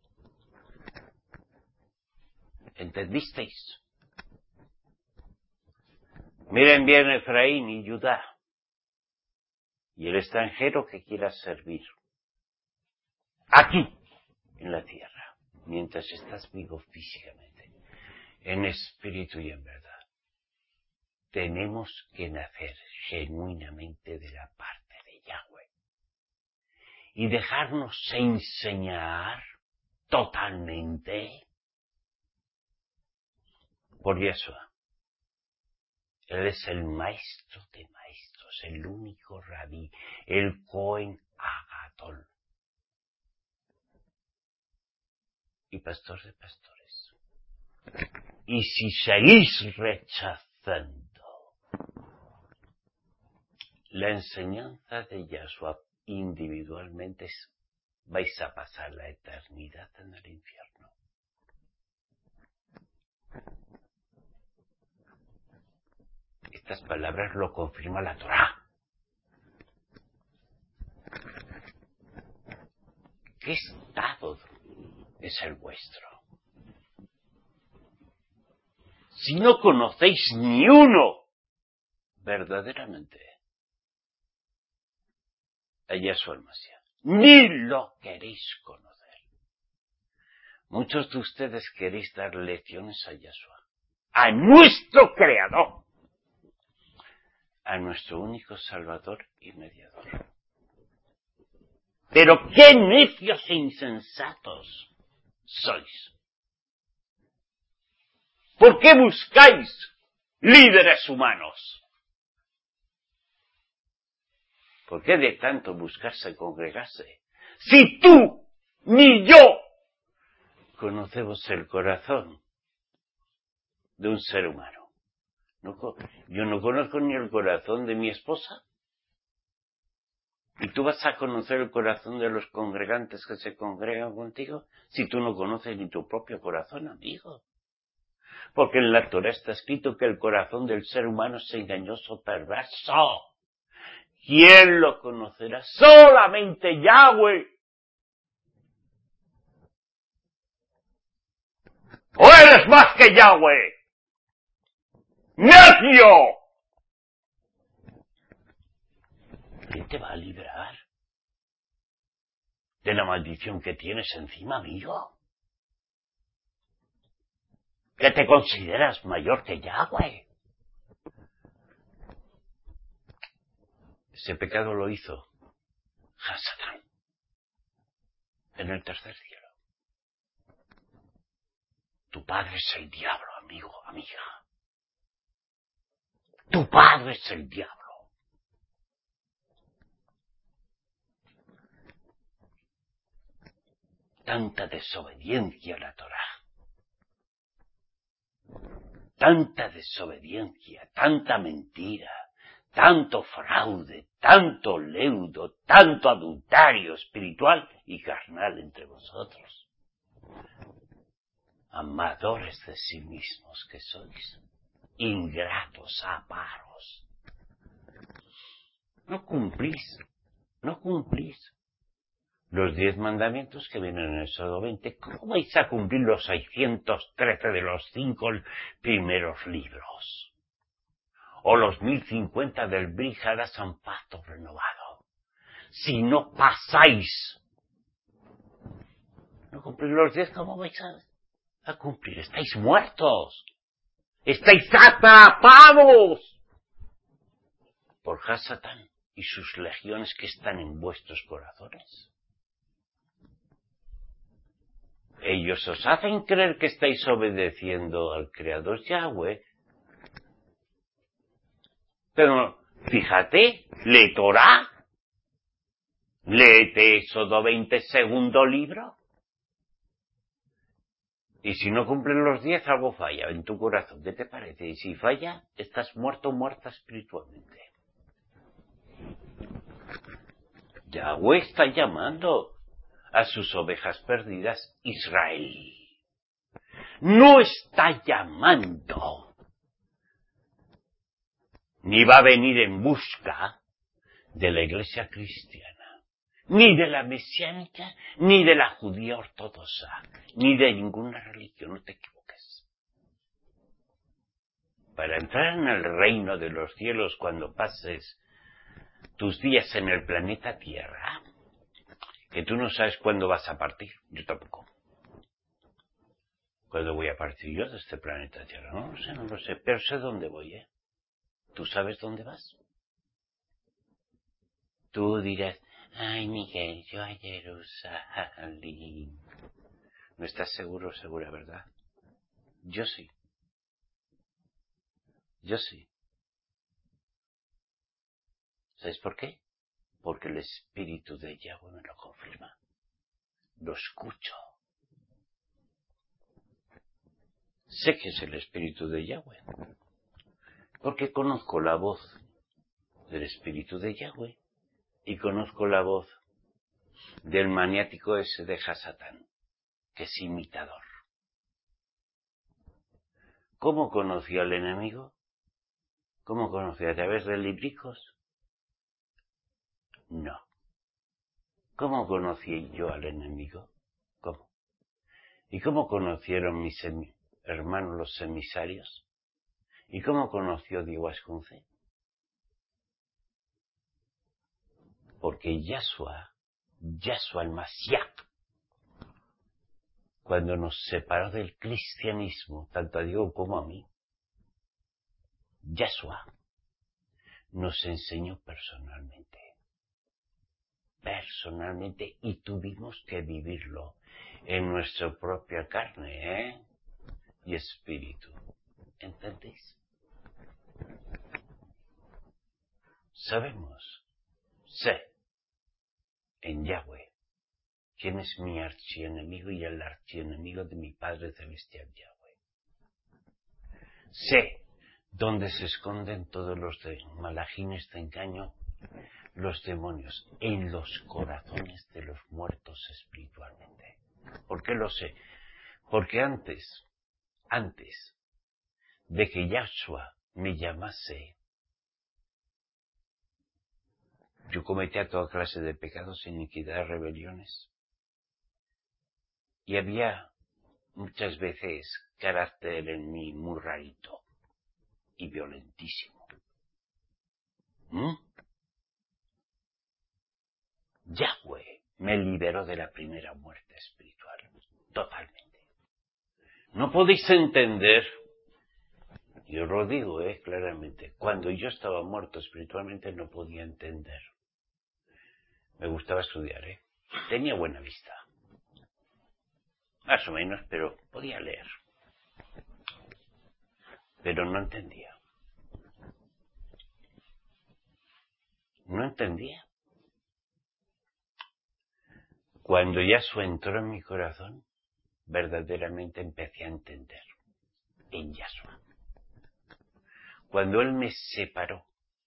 A: ¿Entendisteis? Miren bien Efraín y Judá y el extranjero que quiera servir aquí, en la tierra, mientras estás vivo físicamente, en espíritu y en verdad. tenemos que nacer genuinamente de la parte de Yahweh y dejarnos enseñar totalmente por Yeshua. Él es el maestro de maestros, el único rabí, el Cohen Agadol y pastor de pastores. Y si seguís rechazando la enseñanza de Yahshua individualmente, vais a pasar la eternidad en el infierno. Estas palabras lo confirma la Torá. ¿Qué estado es el vuestro? Si no conocéis ni uno verdaderamente a Yahshua el Mesías, ni lo queréis conocer. Muchos de ustedes queréis dar lecciones a Yahshua, a nuestro Creador, a nuestro único Salvador y Mediador. Pero qué necios e insensatos sois. ¿Por qué buscáis líderes humanos? ¿Por qué de tanto buscarse congregarse? Si tú ni yo conocemos el corazón de un ser humano. No, yo no conozco ni el corazón de mi esposa. ¿Y tú vas a conocer el corazón de los congregantes que se congregan contigo si tú no conoces ni tu propio corazón, amigo? Porque en la Torá está escrito que el corazón del ser humano es engañoso, perverso. ¿Quién lo conocerá? Solamente Yahweh. ¿O eres más que Yahweh? ¡Necio! ¿Quién te va a librar de la maldición que tienes encima, amigo? ¿Que te consideras mayor que Yahweh? Ese pecado lo hizo Hasatán en el tercer cielo. Tu padre es el diablo, amigo, amiga. Tu padre es el diablo. Tanta desobediencia a la Torá. Tanta desobediencia, tanta mentira, tanto fraude, tanto leudo, tanto adulterio espiritual y carnal entre vosotros. Amadores de sí mismos que sois, ingratos, avaros. No cumplís, no cumplís los diez mandamientos que vienen en el Éxodo veinte. ¿Cómo vais a cumplir los seiscientos trece de los cinco primeros libros? O los mil cincuenta del Brit Hadashah Pacto Renovado. Si no pasáis, no cumplís los diez, ¿cómo vais a, a cumplir? Estáis muertos. Estáis atrapados por Hasatán y sus legiones que están en vuestros corazones. Ellos os hacen creer que estáis obedeciendo al Creador Yahweh. Pero fíjate, lee Torá, léete Éxodo veinte, segundo libro. Y si no cumplen los diez, algo falla en tu corazón. ¿Qué te parece? Y si falla, estás muerto o muerta espiritualmente. Yahweh está llamando a sus ovejas perdidas Israel. No está llamando, ni va a venir en busca de la iglesia cristiana, ni de la mesiánica, ni de la judía ortodoxa, ni de ninguna religión, no te equivoques. Para entrar en el reino de los cielos cuando pases tus días en el planeta Tierra, que tú no sabes cuándo vas a partir, yo tampoco. ¿Cuándo voy a partir yo de este planeta Tierra? No lo sé, no lo sé, pero sé dónde voy, ¿eh? ¿Tú sabes dónde vas? Tú dirás, ay, Miguel, yo a Jerusalén. ¿No estás seguro o segura, verdad? Yo sí. Yo sí. ¿Sabes por qué? Porque el Espíritu de Yahweh me lo confirma. Lo escucho. Sé que es el Espíritu de Yahweh. Porque conozco la voz del Espíritu de Yahweh y conozco la voz del maniático ese de Hasatán, que es imitador. ¿Cómo conocí al enemigo? ¿Cómo conocí? ¿A través de libricos? No. ¿Cómo conocí yo al enemigo? ¿Cómo? ¿Y cómo conocieron mis hermanos los emisarios? ¿Y cómo conoció Diego Ascunce? Porque Yahshua, Yahshua el Mashiach, cuando nos separó del cristianismo, tanto a Diego como a mí, Yahshua nos enseñó personalmente. Personalmente, y tuvimos que vivirlo en nuestra propia carne, ¿eh? Y espíritu. ¿Entendéis? Sabemos, sé, en Yahweh, quién es mi archienemigo y el archienemigo de mi Padre Celestial Yahweh. Sé dónde se esconden todos los de malajines de engaño, los demonios, en los corazones de los muertos espiritualmente. ¿Por qué lo sé? Porque antes, antes de que Yahshua me llamase, yo cometía toda clase de pecados, iniquidades, rebeliones. Y había muchas veces carácter en mí muy rarito y violentísimo. ¿Mm? Yahweh me liberó de la primera muerte espiritual, totalmente. No podéis entender, y os lo digo eh, claramente, cuando yo estaba muerto espiritualmente no podía entender. Me gustaba estudiar, ¿eh? Tenía buena vista. Más o menos, pero podía leer. Pero no entendía. No entendía. Cuando Yahshua entró en mi corazón, verdaderamente empecé a entender. En Yahshua. Cuando Él me separó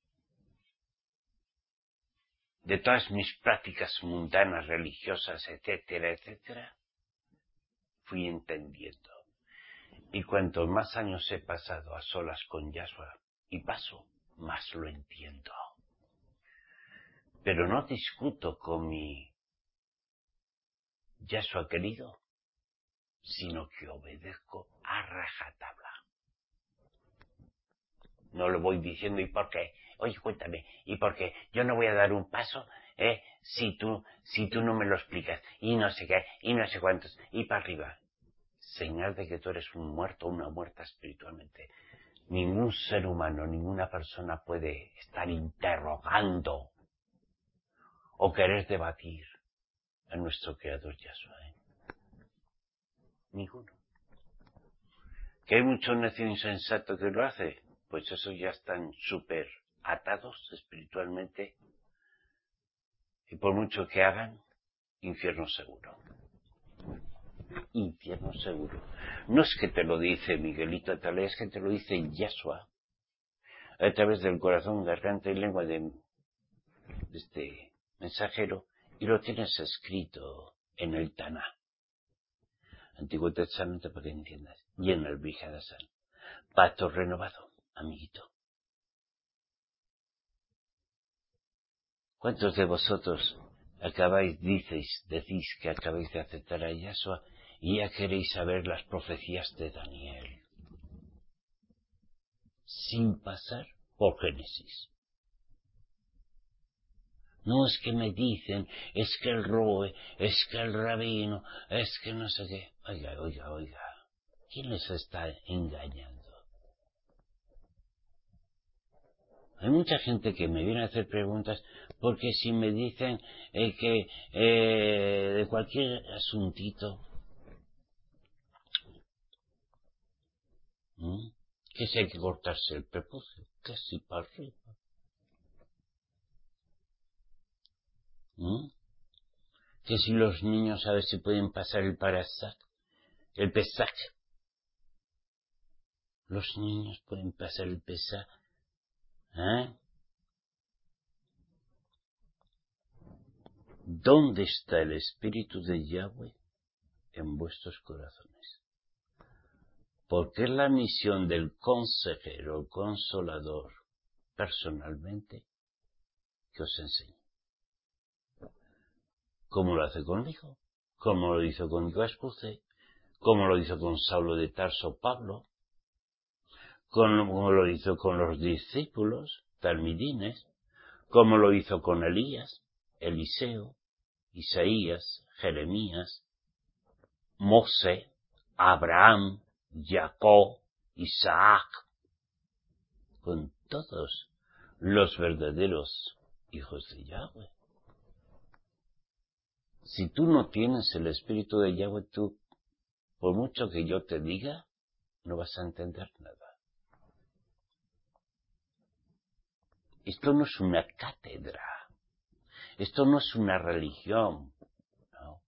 A: de todas mis prácticas mundanas, religiosas, etcétera, etcétera, fui entendiendo. Y cuanto más años he pasado a solas con Yahshua, y paso, más lo entiendo. Pero no discuto con mi Yahshua querido, sino que obedezco a rajatabla. No lo voy diciendo, ¿y por qué? Oye, cuéntame, ¿y por qué? Yo no voy a dar un paso, ¿eh? Si tú, si tú no me lo explicas, y no sé qué, y no sé cuántos, y para arriba. Señal de que tú eres un muerto o una muerta espiritualmente. Ningún ser humano, ninguna persona puede estar interrogando o querer debatir a nuestro Creador Yahshua, ¿eh? Ninguno. ¿Que hay mucho necio insensato que lo hace? Pues esos ya están súper atados espiritualmente y por mucho que hagan, infierno seguro. Infierno seguro. No es que te lo dice Miguelito tal, es que te lo dice Yahshua a través del corazón, garganta y lengua de este mensajero, y lo tienes escrito en el Taná, Antiguo Testamento, para que entiendas, y en el Brihadasán. Pacto renovado, amiguito. ¿Cuántos de vosotros acabáis, dices, decís que acabáis de aceptar a Yahshua y ya queréis saber las profecías de Daniel? Sin pasar por Génesis. No es que me dicen, es que el Roe, es que el rabino, es que no sé qué. Oiga, oiga, oiga. ¿Quién les está engañando? Hay mucha gente que me viene a hacer preguntas porque si me dicen eh, que eh, de cualquier asuntito, ¿m? que si hay que cortarse el prepucio, que si para arriba, ¿m? que si los niños a ver si pueden pasar el parasac, el pesac, los niños pueden pasar el pesac, ¿eh? ¿Dónde está el Espíritu de Yahweh? En vuestros corazones. Porque es la misión del consejero, el consolador, personalmente, que os enseñe. ¿Cómo lo hace conmigo? ¿Cómo lo hizo con Joaspuse? ¿Cómo lo hizo con Saulo de Tarso Pablo? ¿Cómo lo hizo con los discípulos talmidines? ¿Cómo lo hizo con Elías, Eliseo, Isaías, Jeremías, Mosé, Abraham, Jacob, Isaac, con todos los verdaderos hijos de Yahweh? Si tú no tienes el Espíritu de Yahweh, tú, por mucho que yo te diga, no vas a entender nada. Esto no es una cátedra, esto no es una religión, ¿no?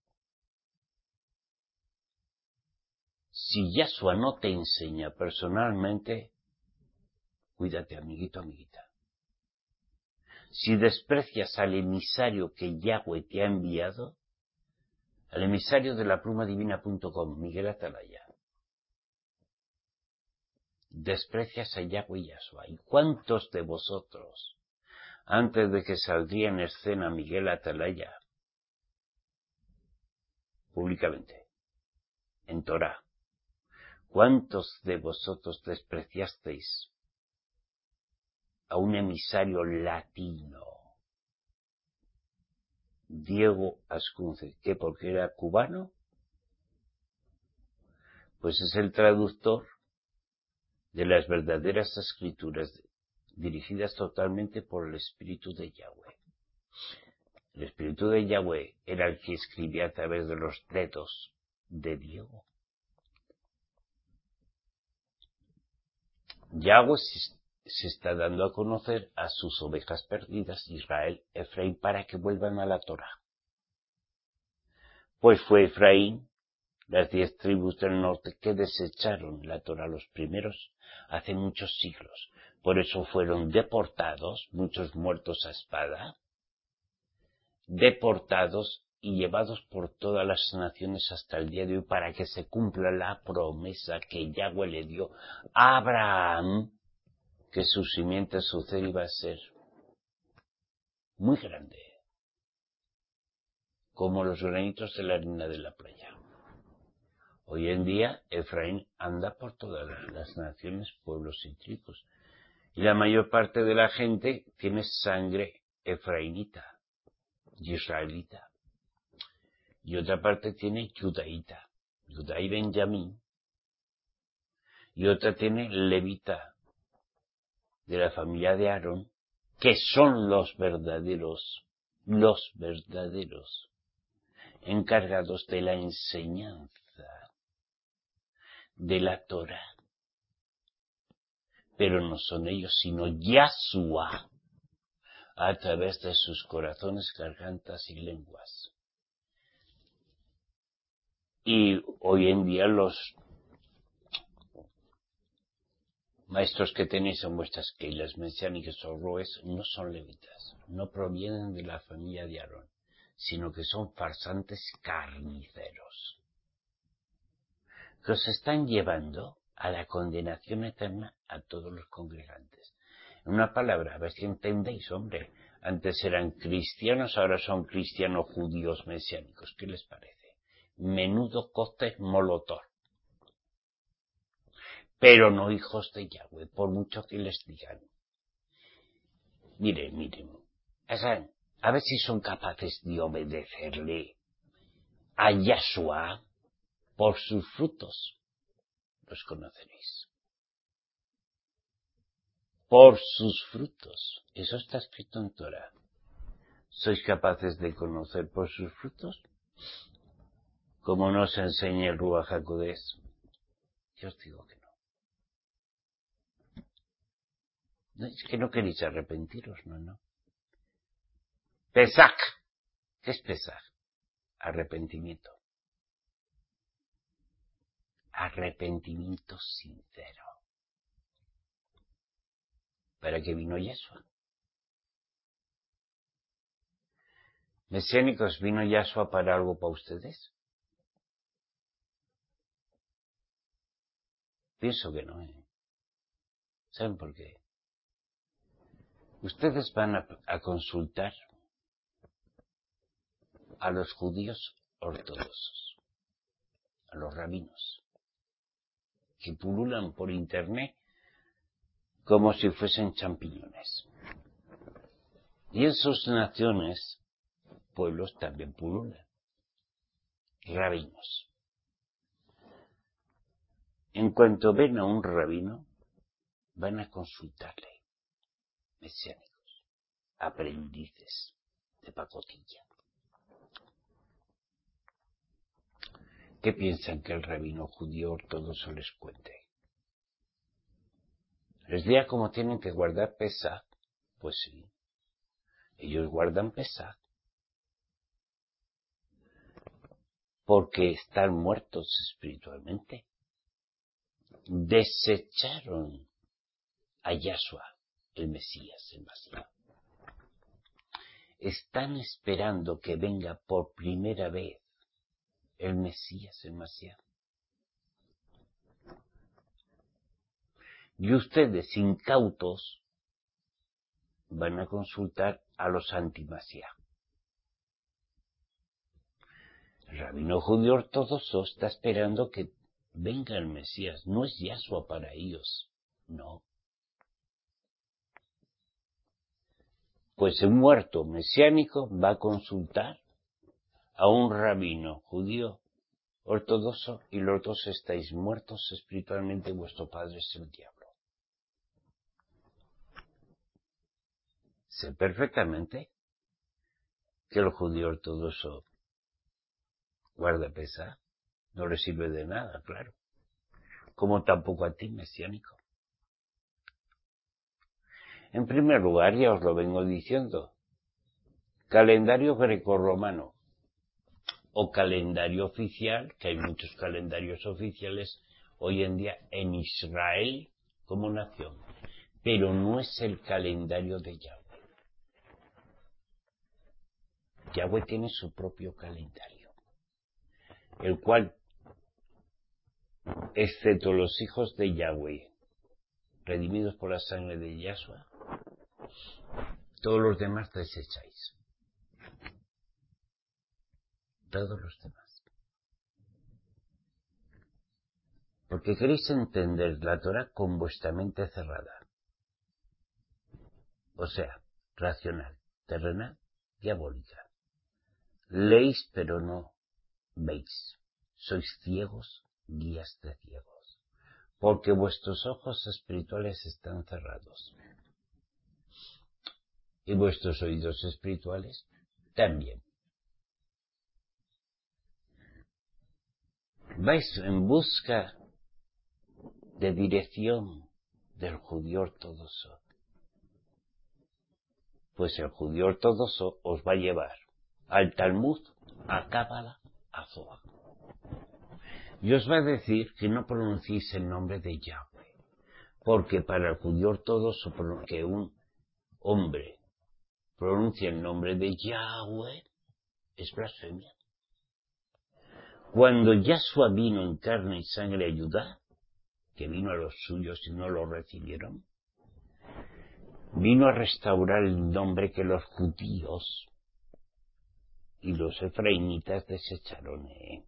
A: Si Yahshua no te enseña personalmente, cuídate, amiguito, amiguita. Si desprecias al emisario que Yahweh te ha enviado, al emisario de la pluma divina punto com, Miguel Atalaya, desprecias a Yahweh y Yahshua. ¿Y cuántos de vosotros, antes de que saldría en escena Miguel Atalaya, públicamente, en Torah, cuántos de vosotros despreciasteis a un emisario latino, Diego Ascunce, que porque era cubano, pues es el traductor de las verdaderas escrituras dirigidas totalmente por el Espíritu de Yahweh. El Espíritu de Yahweh era el que escribía a través de los dedos de Diego. Yahweh se está dando a conocer a sus ovejas perdidas, Israel, Efraín, para que vuelvan a la Torah. Pues fue Efraín, las diez tribus del norte, que desecharon la Torah los primeros hace muchos siglos. Por eso fueron deportados, muchos muertos a espada, deportados y llevados por todas las naciones hasta el día de hoy para que se cumpla la promesa que Yahweh le dio a Abraham, que su simiente, su ser iba a ser muy grande, como los granitos de la arena de la playa. Hoy en día, Efraín anda por todas las naciones, pueblos y tribus, y la mayor parte de la gente tiene sangre efraínita y israelita, y otra parte tiene judaíta, Judá y Benjamín, y otra tiene levita, de la familia de Aarón, que son los verdaderos, los verdaderos encargados de la enseñanza de la Torah. Pero no son ellos, sino Yahshua, a través de sus corazones, gargantas y lenguas. Y hoy en día los maestros que tenéis en vuestras keilas mesiánicas o roes no son levitas, no provienen de la familia de Aarón, sino que son farsantes carniceros, que os están llevando a la condenación eterna a todos los congregantes. En una palabra, a ver si entendéis, hombre, antes eran cristianos, ahora son cristianos judíos mesiánicos. ¿Qué les parece? Menudo cóctel molotov. Pero no hijos de Yahweh, por mucho que les digan. Miren, miren, a ver si son capaces de obedecerle a Yahshua. Por sus frutos los conoceréis. por sus frutos. Eso está escrito en Torah. ¿Sois capaces de conocer por sus frutos? Como nos enseña el Ruach HaKodesh. Yo os digo que no. No, es que no queréis arrepentiros, no, no. Pesach. ¿Qué es Pesach? Arrepentimiento. Arrepentimiento sincero. ¿Para qué vino Yahshua? Mesiánicos, ¿vino Yahshua para algo para ustedes? Pienso que no, ¿eh? ¿Saben por qué? Ustedes van a, a consultar a los judíos ortodoxos, a los rabinos, que pululan por internet como si fuesen champiñones. Y en sus naciones, pueblos también pululan, rabinos. En cuanto ven a un rabino, van a consultarle, mesiánicos, aprendices de pacotilla. ¿Qué piensan que el rabino judío ortodoxo les cuente? ¿Les diga cómo tienen que guardar Pesaj? Pues sí, ellos guardan Pesaj porque están muertos espiritualmente. Desecharon a Yahshua, el Mesías, el Mashiach. Están esperando que venga por primera vez el Mesías, el Mashiach. Y ustedes, incautos, van a consultar a los anti-Mashiach. El rabino judío ortodoxo está esperando que venga el Mesías. No es Yahshua para ellos, no. Pues un muerto mesiánico va a consultar a un rabino judío ortodoxo y los dos estáis muertos espiritualmente, vuestro padre es el diablo. Sé perfectamente que el judío ortodoxo guarda Pesaj, no le sirve de nada, claro. Como tampoco a ti, mesiánico. En primer lugar, ya os lo vengo diciendo, calendario grecorromano o calendario oficial, que hay muchos calendarios oficiales hoy en día en Israel como nación, pero no es el calendario de Yahweh. Yahweh tiene su propio calendario, el cual, excepto los hijos de Yahweh, redimidos por la sangre de Yahshua, todos los demás desecháis. Todos los demás. Porque queréis entender la Torah con vuestra mente cerrada. O sea, racional, terrenal, diabólica. Leéis pero no veis. Sois ciegos, guías de ciegos. Porque vuestros ojos espirituales están cerrados. Y vuestros oídos espirituales también. Vais en busca de dirección del judío ortodoxo. Pues el judío ortodoxo os va a llevar al Talmud, a Cábala, a Zohar. Y os va a decir que no pronunciéis el nombre de Yahweh. Porque para el judío ortodoxo que un hombre pronuncie el nombre de Yahweh es blasfemia. Cuando Yahshua vino en carne y sangre a Judá, que vino a los suyos y no lo recibieron, vino a restaurar el nombre que los judíos y los efraimitas desecharon. ¿eh?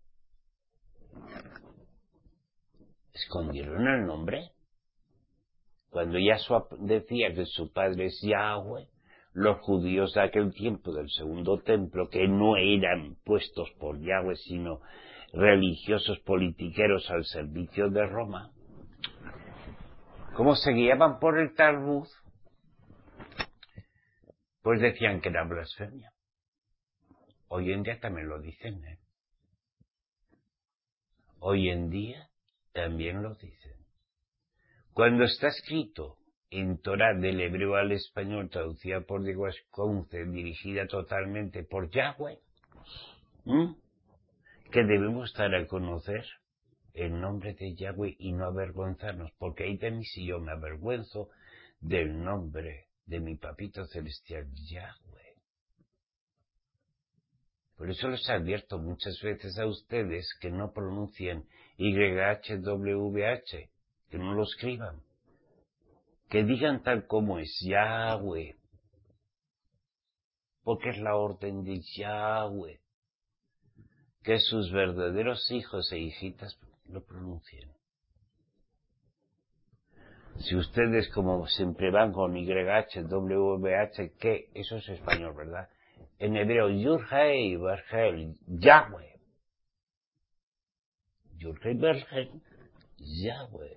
A: ¿Escondieron el nombre? Cuando Yahshua decía que su padre es Yahweh, los judíos de aquel tiempo del segundo templo, que no eran puestos por Yahweh, sino religiosos politiqueros al servicio de Roma, como se guiaban por el Talmud, pues decían que era blasfemia. Hoy en día también lo dicen, ¿eh? Hoy en día también lo dicen. Cuando está escrito en Torá del hebreo al español, traducida por Diego Asconce, dirigida totalmente por Yahweh, ¿m? que debemos dar a conocer el nombre de Yahweh y no avergonzarnos, porque ahí de mí si yo me avergüenzo del nombre de mi papito celestial Yahweh. Por eso les advierto muchas veces a ustedes que no pronuncien Y H W H, que no lo escriban, que digan tal como es Yahweh, porque es la orden de Yahweh, que sus verdaderos hijos e hijitas lo pronuncien. Si ustedes como siempre van con Y H W H, que eso es español, ¿verdad? En hebreo, Yurhei Bergel, Yahweh. Yurhei Bergel, Yahweh.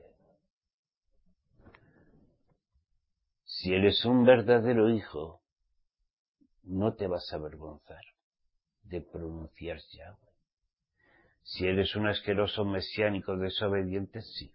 A: Si eres un verdadero hijo, no te vas a avergonzar de pronunciar Yahweh. Si eres un asqueroso mesiánico desobediente, sí.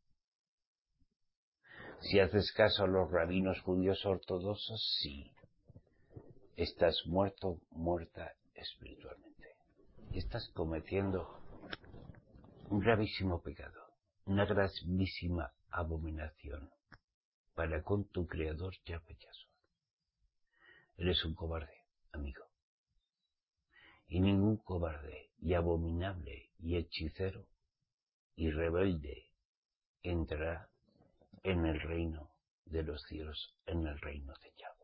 A: Si haces caso a los rabinos judíos ortodoxos, sí. Estás muerto, muerta espiritualmente. Y estás cometiendo un gravísimo pecado, una gravísima abominación para con tu Creador Yahweh Yahshua. Eres un cobarde, amigo. Y ningún cobarde, y abominable, y hechicero, y rebelde entrará en el reino de los cielos, en el reino de Yahweh.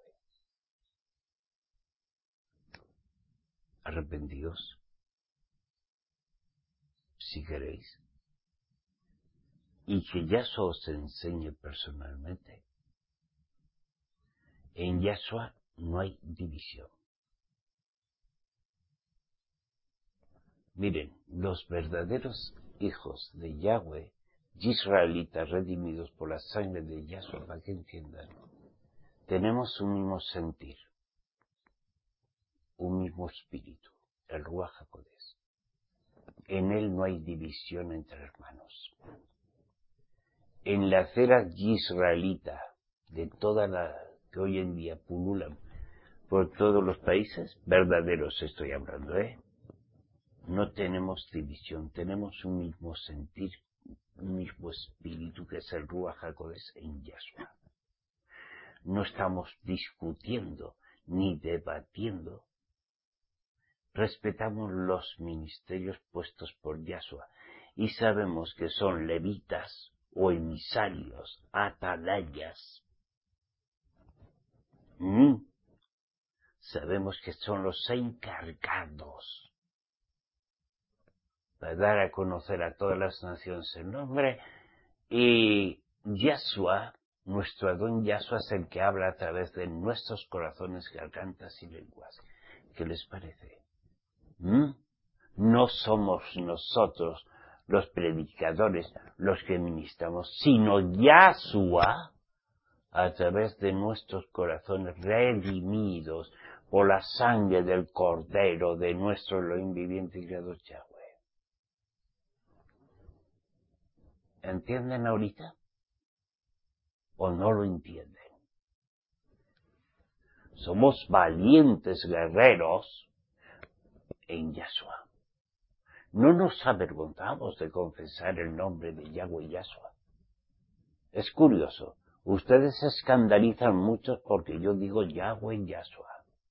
A: Arrepentidos, si queréis, y que Yahshua os enseñe personalmente. En Yahshua no hay división. Miren, los verdaderos hijos de Yahweh, israelitas redimidos por la sangre de Yahshua, para que entiendan, tenemos un mismo sentir, un mismo espíritu, el Ruach HaKodesh. En él no hay división entre hermanos. En la cera israelita, de toda la que hoy en día pululan por todos los países, verdaderos estoy hablando, ¿eh? No tenemos división, tenemos un mismo sentir, un mismo espíritu que es el Ruach HaKodesh en Yahshua. No estamos discutiendo ni debatiendo. Respetamos los ministerios puestos por Yahshua y sabemos que son levitas o emisarios, atalayas. Mm. Sabemos que son los encargados para dar a conocer a todas las naciones el nombre, y Yahshua, nuestro Adón Yahshua, es el que habla a través de nuestros corazones, gargantas y lenguas. ¿Qué les parece? ¿Mm? No somos nosotros los predicadores los que ministramos, sino Yahshua a través de nuestros corazones redimidos por la sangre del Cordero de nuestro Elohim viviente y creador Yahweh. ¿Entienden ahorita? ¿O no lo entienden? Somos valientes guerreros en Yahshua. No nos avergonzamos de confesar el nombre de Yahweh Yahshua. Es curioso, ustedes se escandalizan mucho porque yo digo Yahweh Yahshua.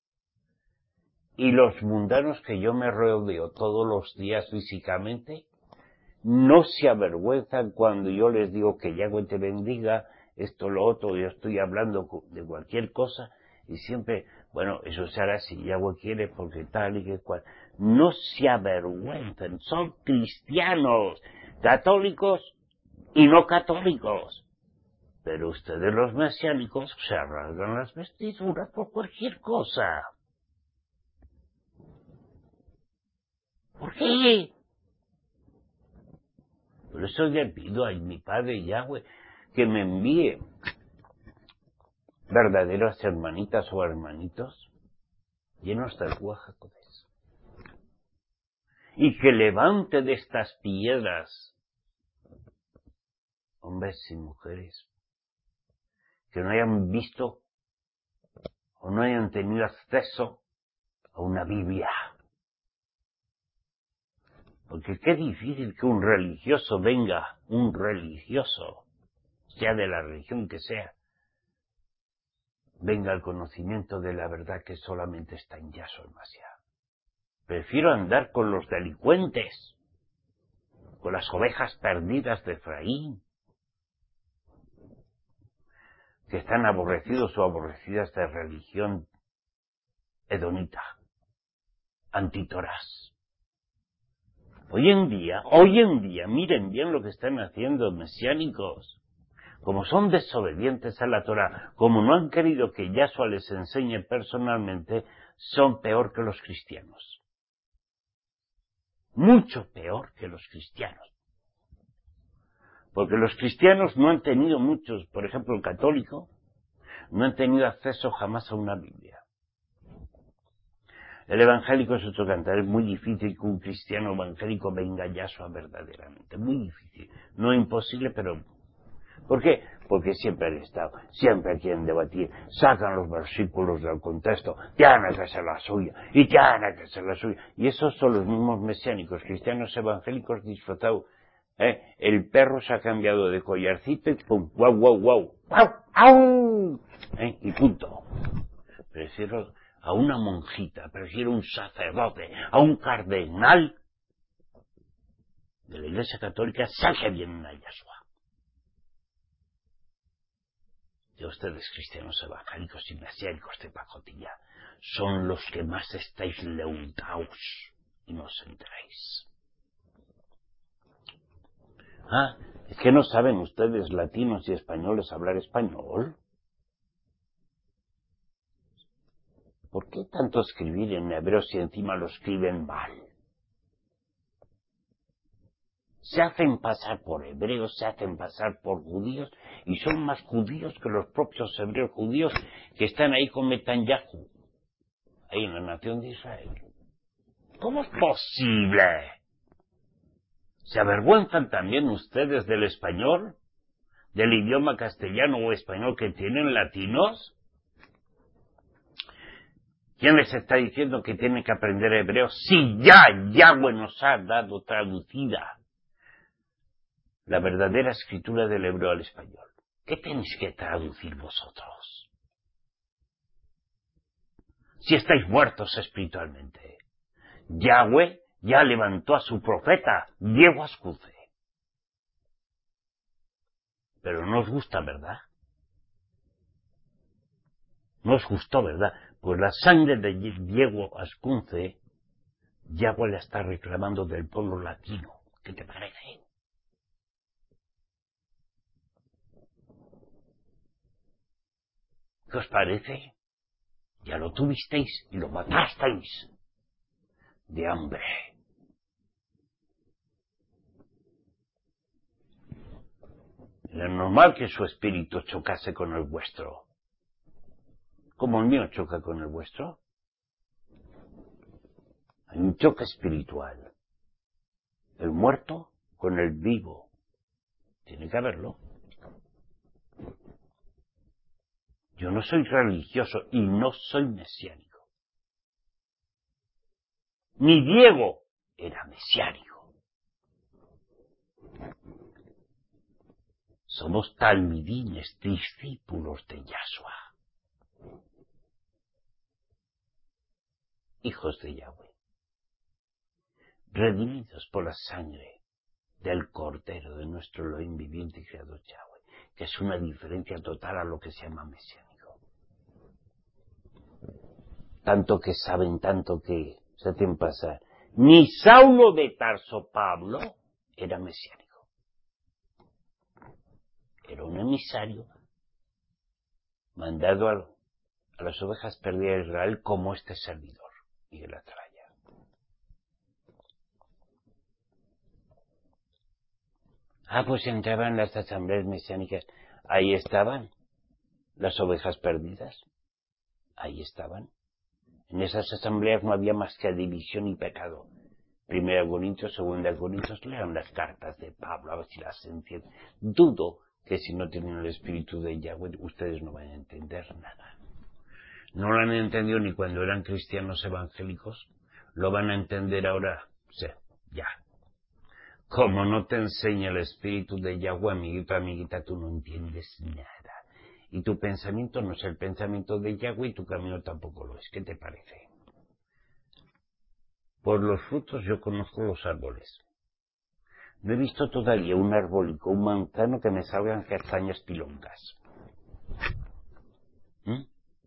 A: Y los mundanos que yo me rodeo todos los días físicamente, no se avergüenzan cuando yo les digo que Yahweh te bendiga, esto, lo otro, yo estoy hablando de cualquier cosa, y siempre, bueno, eso se hará si Yahweh quiere, porque tal y que cual. No se avergüenzan, son cristianos, católicos y no católicos. Pero ustedes los mesiánicos se rasgan las vestiduras por cualquier cosa. ¿Por qué? Por eso le pido a mi Padre Yahweh que me envíe verdaderas hermanitas o hermanitos llenos del Ruaj HaKodesh, y que levante de estas piedras hombres y mujeres que no hayan visto o no hayan tenido acceso a una Biblia. Porque qué difícil que un religioso venga, un religioso, sea de la religión que sea, venga al conocimiento de la verdad que solamente está en Yahshua Mashiach. Prefiero andar con los delincuentes, con las ovejas perdidas de Efraín, que están aborrecidos o aborrecidas de religión edonita, antitorás. Hoy en día, hoy en día, miren bien lo que están haciendo mesiánicos. Como son desobedientes a la Torah, como no han querido que Yahshua les enseñe personalmente, son peor que los cristianos. Mucho peor que los cristianos. Porque los cristianos no han tenido muchos, por ejemplo el católico, no han tenido acceso jamás a una Biblia. El evangélico es otro cantar, es muy difícil que un cristiano evangélico venga a Yahshua verdaderamente, muy difícil, no imposible, pero... ¿Por qué? Porque siempre han estado, siempre quieren debatir, sacan los versículos del contexto, tiene que ser la suya, y tiene que ser la suya, y esos son los mismos mesiánicos, cristianos evangélicos disfrutados. ¿Eh? El perro se ha cambiado de collarcito y pum, guau, guau, guau, guau, au, ¿eh? Y punto. Prefiero a una monjita, prefiero a un sacerdote, a un cardenal de la Iglesia Católica, saque bien a Yahshua. De ustedes, cristianos evangélicos y mesiánicos de pacotilla, son los que más estáis leudaos y no os enteráis. Ah, ¿es que no saben ustedes, latinos y españoles, hablar español? ¿Por qué tanto escribir en hebreo si encima lo escriben mal? Se hacen pasar por hebreos, se hacen pasar por judíos, y son más judíos que los propios hebreos judíos que están ahí con Netanyahu, ahí en la nación de Israel. ¿Cómo es posible? ¿Se avergüenzan también ustedes del español? ¿Del idioma castellano o español que tienen latinos? ¿Quién les está diciendo que tienen que aprender hebreo si ya Yahweh nos ha dado traducida la verdadera escritura del hebreo al español? ¿Qué tenéis que traducir vosotros? Si estáis muertos espiritualmente. Yahweh ya levantó a su profeta, Diego Ascuce. Pero no os gusta, ¿verdad? No os gustó, ¿verdad? Pues la sangre de Diego Ascunce, Yahweh la está reclamando del pueblo latino. ¿Qué te parece? ¿Qué os parece? Ya lo tuvisteis y lo matasteis de hambre. Era normal que su espíritu chocase con el vuestro. ¿Cómo el mío choca con el vuestro? Hay un choque espiritual. El muerto con el vivo. Tiene que haberlo. Yo no soy religioso y no soy mesiánico. Ni Diego era mesiánico. Somos talmidines, discípulos de Yahshua. Hijos de Yahweh. Redimidos por la sangre del Cordero de nuestro Elohim viviente y creador Yahweh, que es una diferencia total a lo que se llama mesiánico. Tanto que saben, tanto que se tienen que pasar. Ni Saulo de Tarso, Pablo, era mesiánico. Era un emisario mandado a, a las ovejas perdidas de Israel como este servidor, Miguel Atalaya. Ah, pues entraban las asambleas mesiánicas. Ahí estaban las ovejas perdidas. Ahí estaban. En esas asambleas no había más que división y pecado. Primera Corintios, Segunda Corintios, lean las cartas de Pablo, a ver si las entienden. Dudo que si no tienen el espíritu de Yahweh, ustedes no van a entender nada. No lo han entendido ni cuando eran cristianos evangélicos, lo van a entender ahora, sí, ya. Como no te enseña el espíritu de Yahweh, amiguito, amiguita, tú no entiendes nada. Y tu pensamiento no es el pensamiento de Yahweh y tu camino tampoco lo es. ¿Qué te parece? Por los frutos yo conozco los árboles. No he visto todavía un arbólico, un manzano que me salgan castañas pilongas. ¿Mm?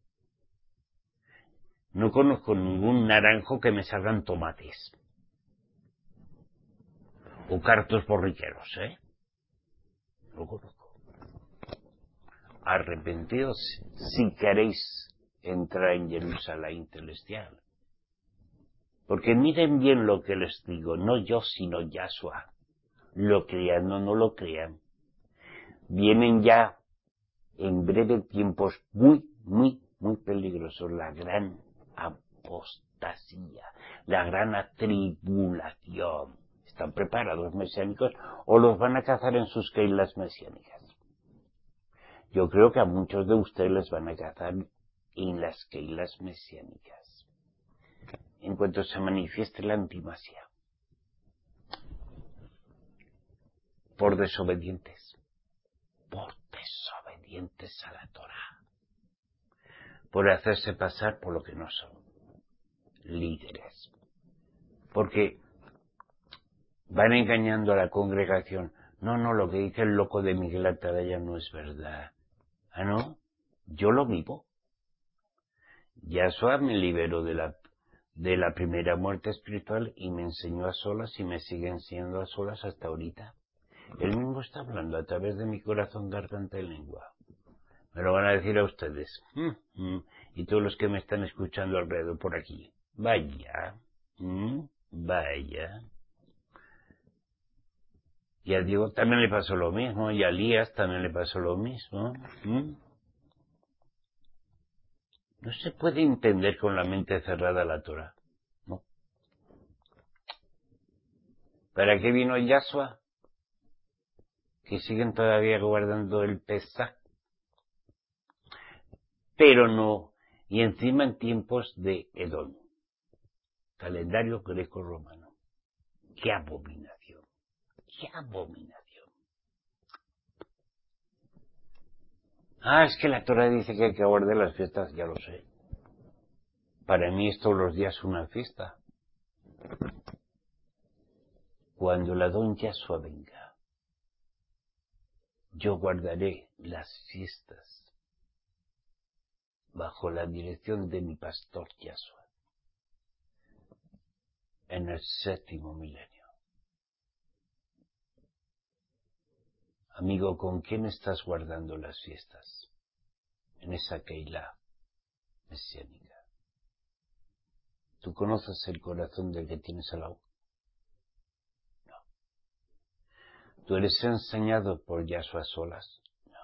A: No conozco ningún naranjo que me salgan tomates. O cartos borriqueros, ¿eh? Lo conozco. Arrepentidos si queréis entrar en Jerusalén celestial. Porque miren bien lo que les digo, no yo sino Yahshua. Lo crean o no lo crean. Vienen ya en breve tiempos muy, muy, muy peligrosos. La gran apostasía, la gran atribulación. ¿Están preparados mesiánicos o los van a cazar en sus keilas mesiánicas? Yo creo que a muchos de ustedes les van a cazar en las keilas mesiánicas. En cuanto se manifieste la antimasia. Por desobedientes. Por desobedientes a la Torah. Por hacerse pasar por lo que no son. Líderes. Porque van engañando a la congregación. No, no, lo que dice el loco de Miguel Atalaya no es verdad. Ah, no, yo lo vivo. Yahshua me liberó de la, de la primera muerte espiritual y me enseñó a solas y me sigue enseñando a solas hasta ahorita. Él mismo está hablando a través de mi corazón, garganta y lengua. Me lo van a decir a ustedes. Mm, mm, y todos los que me están escuchando alrededor por aquí. Vaya. Mm, vaya. Y a Diego también le pasó lo mismo. Y a Elías también le pasó lo mismo. Mm. No se puede entender con la mente cerrada la Torah. No. ¿Para qué vino Yahshua? Que siguen todavía guardando el Pesaj. Pero no. Y encima en tiempos de Edom. Calendario greco-romano. ¡Qué abominación! ¡Qué abominación! Ah, es que la Torah dice que hay que guardar las fiestas, ya lo sé. Para mí es todos los días una fiesta. Cuando la don Yahshua venga, yo guardaré las fiestas bajo la dirección de mi pastor Yahshua en el séptimo milenio. Amigo, ¿con quién estás guardando las fiestas? En esa Keilah mesiánica. ¿Tú conoces el corazón del que tienes al lado? No. ¿Tú eres enseñado por Yahshua solas? No.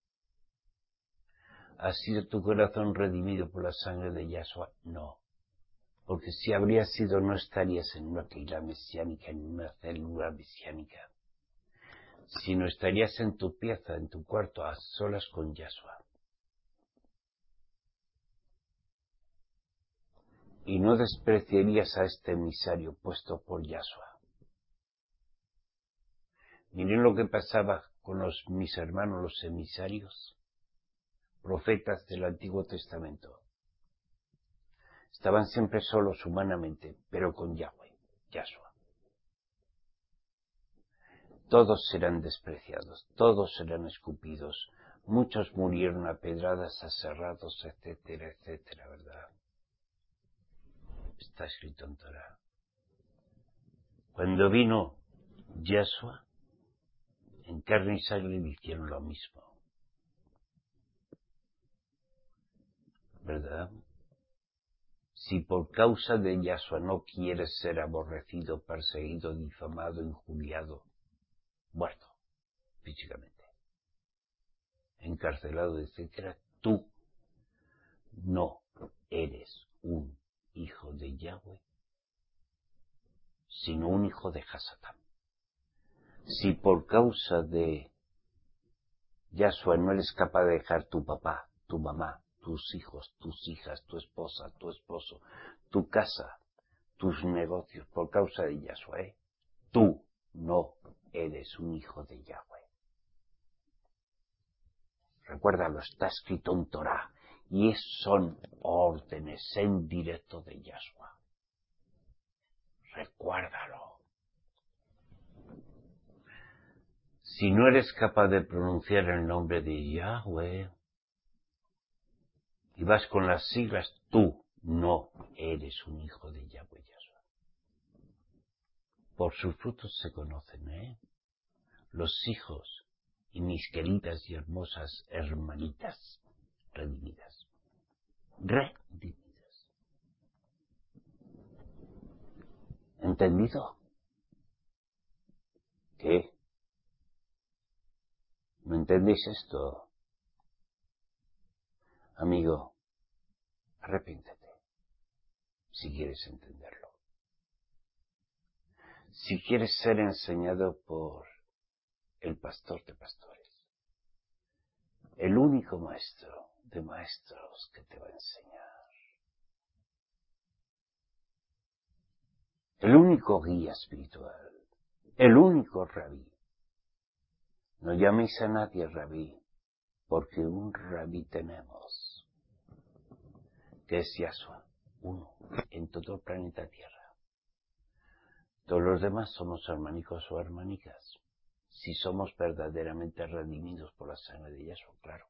A: ¿Ha sido tu corazón redimido por la sangre de Yahshua? No. Porque si habría sido, no estarías en una Keilah mesiánica, en una célula mesiánica, sino estarías en tu pieza, en tu cuarto, a solas con Yahshua. Y no despreciarías a este emisario puesto por Yahshua. Miren lo que pasaba con los, mis hermanos, los emisarios, profetas del Antiguo Testamento. Estaban siempre solos humanamente, pero con Yahweh, Yahshua. Todos serán despreciados, todos serán escupidos, muchos murieron a pedradas, aserrados, etcétera, etcétera, ¿verdad? Está escrito en Torah. Cuando vino Yahshua, en carne y sangre le hicieron lo mismo. ¿Verdad? Si por causa de Yahshua no quieres ser aborrecido, perseguido, difamado, injuriado, muerto, físicamente. encarcelado, etcétera, tú no eres un hijo de Yahweh, sino un hijo de Hasatán. Si por causa de Yahshua no eres capaz de dejar tu papá, tu mamá, tus hijos, tus hijas, tu esposa, tu esposo, tu casa, tus negocios, por causa de Yahshua, ¿eh? Tú no eres un hijo de Yahweh. Recuérdalo, está escrito en Torah, y son órdenes en directo de Yahshua. Recuérdalo. Si no eres capaz de pronunciar el nombre de Yahweh y vas con las siglas, tú no eres un hijo de Yahweh Yahshua. Por sus frutos se conocen, ¿eh? Los hijos y mis queridas y hermosas hermanitas redimidas. Redimidas. ¿Entendido? ¿Qué? ¿No entendéis esto? Amigo, arrepiéntete, si quieres entenderlo. Si quieres ser enseñado por el pastor de pastores, el único maestro de maestros que te va a enseñar, el único guía espiritual, el único rabí. No llaméis a nadie rabí, porque un rabí tenemos, que es Yahshua, uno, en todo el planeta Tierra. Todos los demás somos hermanicos o hermanicas, si somos verdaderamente redimidos por la sangre de Yahshua, claro.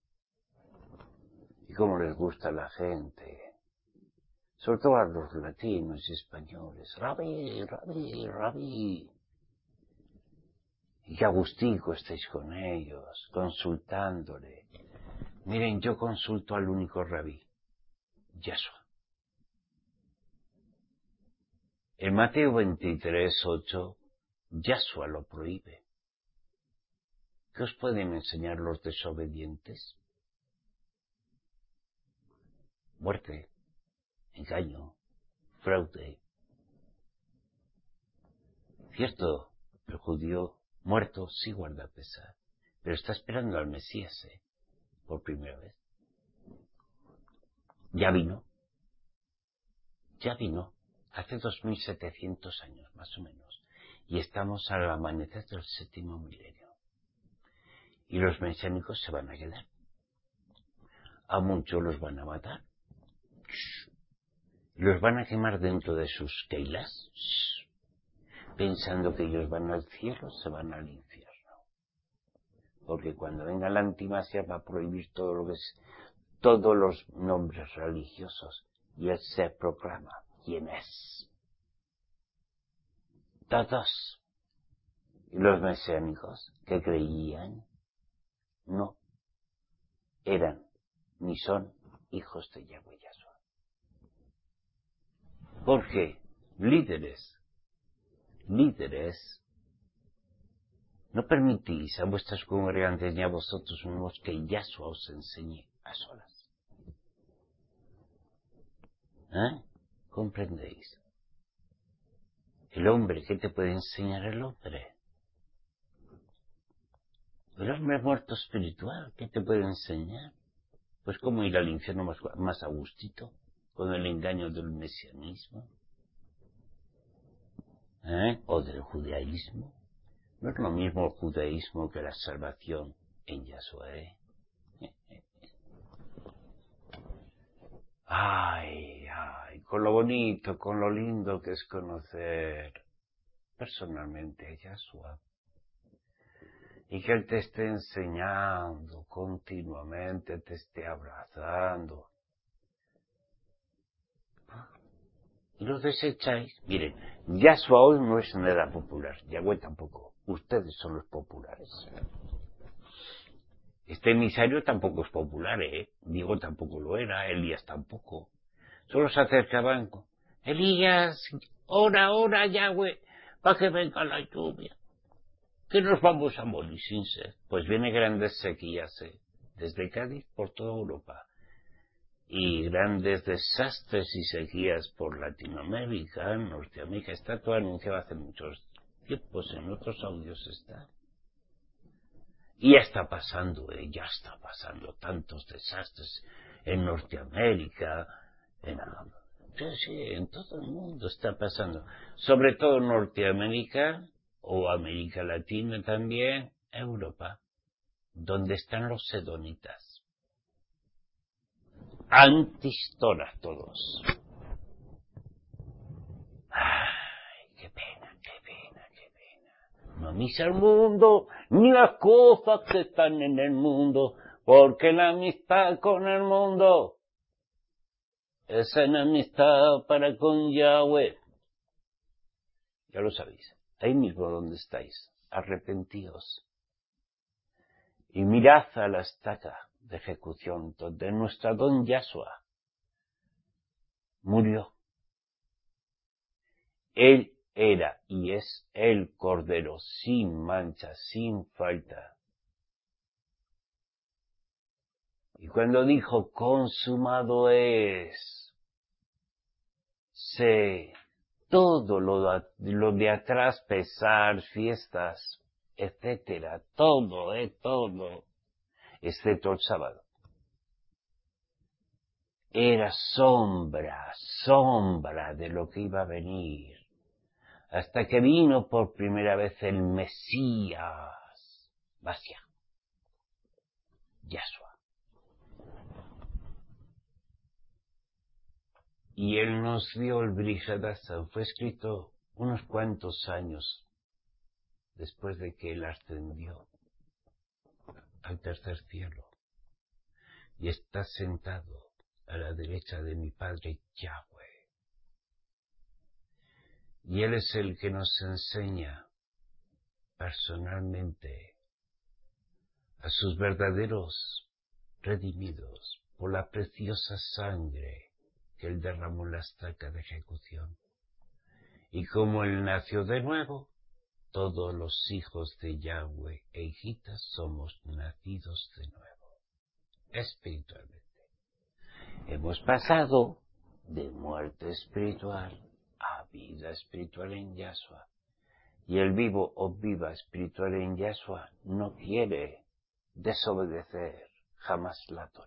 A: Y cómo les gusta a la gente, sobre todo a los latinos y españoles, rabí, rabí, rabí. Y qué agustico estáis con ellos, consultándole. Miren, yo consulto al único rabí, Yahshua. En Mateo veintitrés, ocho, Yahshua lo prohíbe. ¿Qué os pueden enseñar los desobedientes? Muerte, engaño, fraude. Cierto, el judío muerto sí guarda pesar, pero está esperando al Mesías, ¿eh? Por primera vez. Ya vino, ya vino, hace dos mil setecientos años, más o menos, y estamos al amanecer del séptimo milenio. Y los mesiánicos se van a quedar. A muchos los van a matar. Los van a quemar dentro de sus keilas, pensando que ellos van al cielo, se van al infierno. Porque cuando venga la antimasia va a prohibir todo lo que es, todos los nombres religiosos, y él se proclama quién es. Todos. Y los mesiánicos que creían, no eran ni son hijos de Yahweh Yahshua. Porque líderes, líderes, no permitís a vuestras congregantes ni a vosotros mismos que Yahshua os enseñe a solas. ¿Eh? ¿Comprendéis? El hombre, ¿qué te puede enseñar el hombre? El hombre muerto espiritual, ¿qué te puede enseñar? Pues cómo ir al infierno más, más a gustito, con el engaño del mesianismo, ¿eh? O del judaísmo. No es lo mismo el judaísmo que la salvación en Yahshua, ¿eh? Ay, ay, con lo bonito, con lo lindo que es conocer personalmente a Yahshua. Y que Él te esté enseñando continuamente, te esté abrazando. Y lo desecháis. Miren, Yahshua hoy no es nada popular, Yahweh tampoco. Ustedes son los populares. Este emisario tampoco es popular, ¿eh? Diego tampoco lo era, Elías tampoco. Solo se acercaban con, Elías, ora, ora, Yahweh, para que venga la lluvia. Que nos vamos a morir sin sed. Pues viene grandes sequías, ¿eh? desde Cádiz por toda Europa. Y grandes desastres y sequías por Latinoamérica, Norteamérica. Está todo anunciado hace muchos tiempos, en otros audios está. Y ya está pasando, eh, ya está pasando tantos desastres en Norteamérica, en, sí, sí, en todo el mundo está pasando. Sobre todo en Norteamérica, o América Latina también, Europa, donde están los sedonitas. Antistoras todos. Ay, qué pena, qué pena, qué pena. No ames al mundo, ni las cosas que están en el mundo, porque la amistad con el mundo es enemistad para con Yahweh. Ya lo sabéis, ahí mismo donde estáis, arrepentíos. Y mirad a la estaca de ejecución donde nuestro don Yahshua murió. Él era y es el Cordero sin mancha, sin falta. Y cuando dijo consumado es, sé todo lo, lo de atrás, pesar, fiestas, etcétera, todo, eh, todo, excepto el sábado. Era sombra, sombra de lo que iba a venir, hasta que vino por primera vez el Mesías, Mashiach, Yahshua. Y él nos dio el Brit Hadashah. Fue escrito unos cuantos años después de que él ascendió al tercer cielo y está sentado a la derecha de mi Padre Yahweh. Y él es el que nos enseña personalmente a sus verdaderos redimidos por la preciosa sangre que él derramó en la estaca de ejecución. Y como él nació de nuevo, todos los hijos de Yahweh e hijitas somos nacidos de nuevo, espiritualmente. Hemos pasado de muerte espiritual a vida espiritual en Yahshua. Y el vivo o viva espiritual en Yahshua no quiere desobedecer jamás la Torah.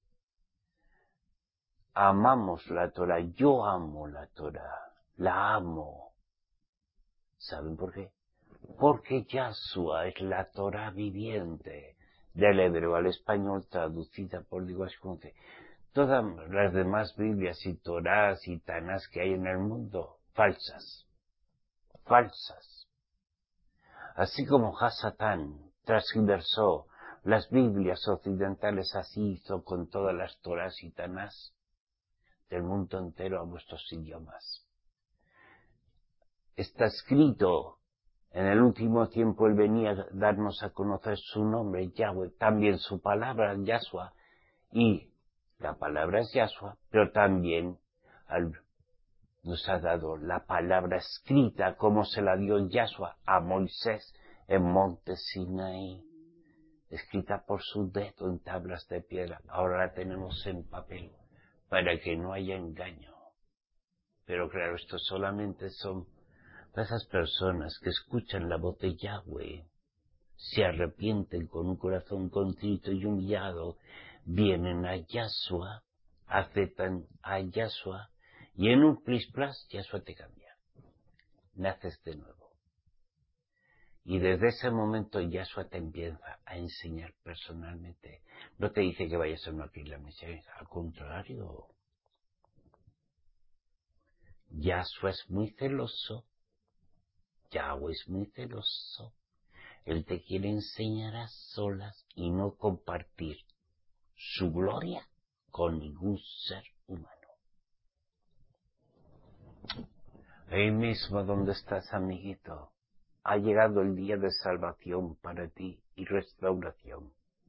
A: Amamos la Torah, yo amo la Torah, la amo. ¿Saben por qué? Porque Yahshua es la Torah viviente, del hebreo al español traducida por Dios. Todas las demás Biblias y Torás y Tanás que hay en el mundo, falsas, falsas. Así como Hasatán transversó las Biblias occidentales, así hizo con todas las Torás y Tanás del mundo entero a vuestros idiomas. Está escrito, en el último tiempo él venía a darnos a conocer su nombre, Yahweh, también su palabra, Yahshua, y la palabra es Yahshua, pero también al, nos ha dado la palabra escrita, como se la dio Yahshua a Moisés en monte Sinaí, escrita por su dedo en tablas de piedra. Ahora la tenemos en papel, para que no haya engaño. Pero claro, esto solamente son para esas personas que escuchan la voz de Yahweh, se arrepienten con un corazón contrito y humillado, vienen a Yahshua, aceptan a Yahshua, y en un plis plas Yahshua te cambia. Naces de nuevo. Y desde ese momento Yahshua te empieza a enseñar personalmente. No te dice que vayas a una pila mesiánica, al contrario. Yahshua es muy celoso. Yahweh es muy celoso. Él te quiere enseñar a solas y no compartir su gloria con ningún ser humano. Ahí mismo donde estás, amiguito, ha llegado el día de salvación para ti y restauración.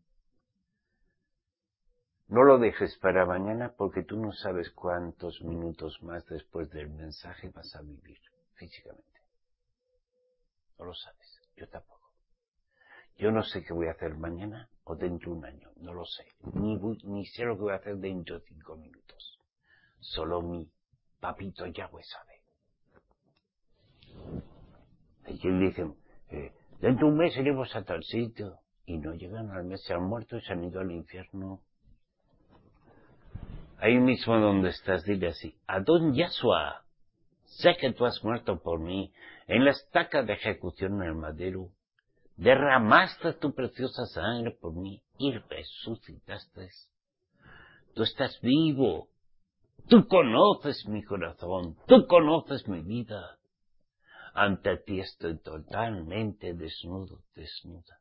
A: No lo dejes para mañana porque tú no sabes cuántos minutos más después del mensaje vas a vivir físicamente. No lo sabes, yo tampoco. Yo no sé qué voy a hacer mañana, o dentro de un año, no lo sé. Ni, ni sé lo que voy a hacer dentro de cinco minutos. Solo mi papito Yahweh sabe. Y él dice, eh, dentro de un mes iremos a tal sitio. Y no llegan al mes, se han muerto y se han ido al infierno. Ahí mismo donde estás, dile así, Adón Yahshua, sé que tú has muerto por mí en la estaca de ejecución en el madero. Derramaste tu preciosa sangre por mí y resucitaste. Tú estás vivo. Tú conoces mi corazón. Tú conoces mi vida. Ante ti estoy totalmente desnudo, desnuda.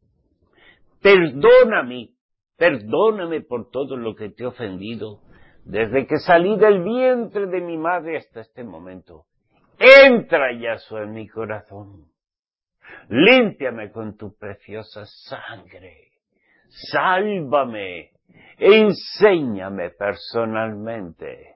A: Perdóname, perdóname por todo lo que te he ofendido desde que salí del vientre de mi madre hasta este momento. Entra, Yahshua, en mi corazón. Límpiame con tu preciosa sangre. Sálvame. Enséñame personalmente.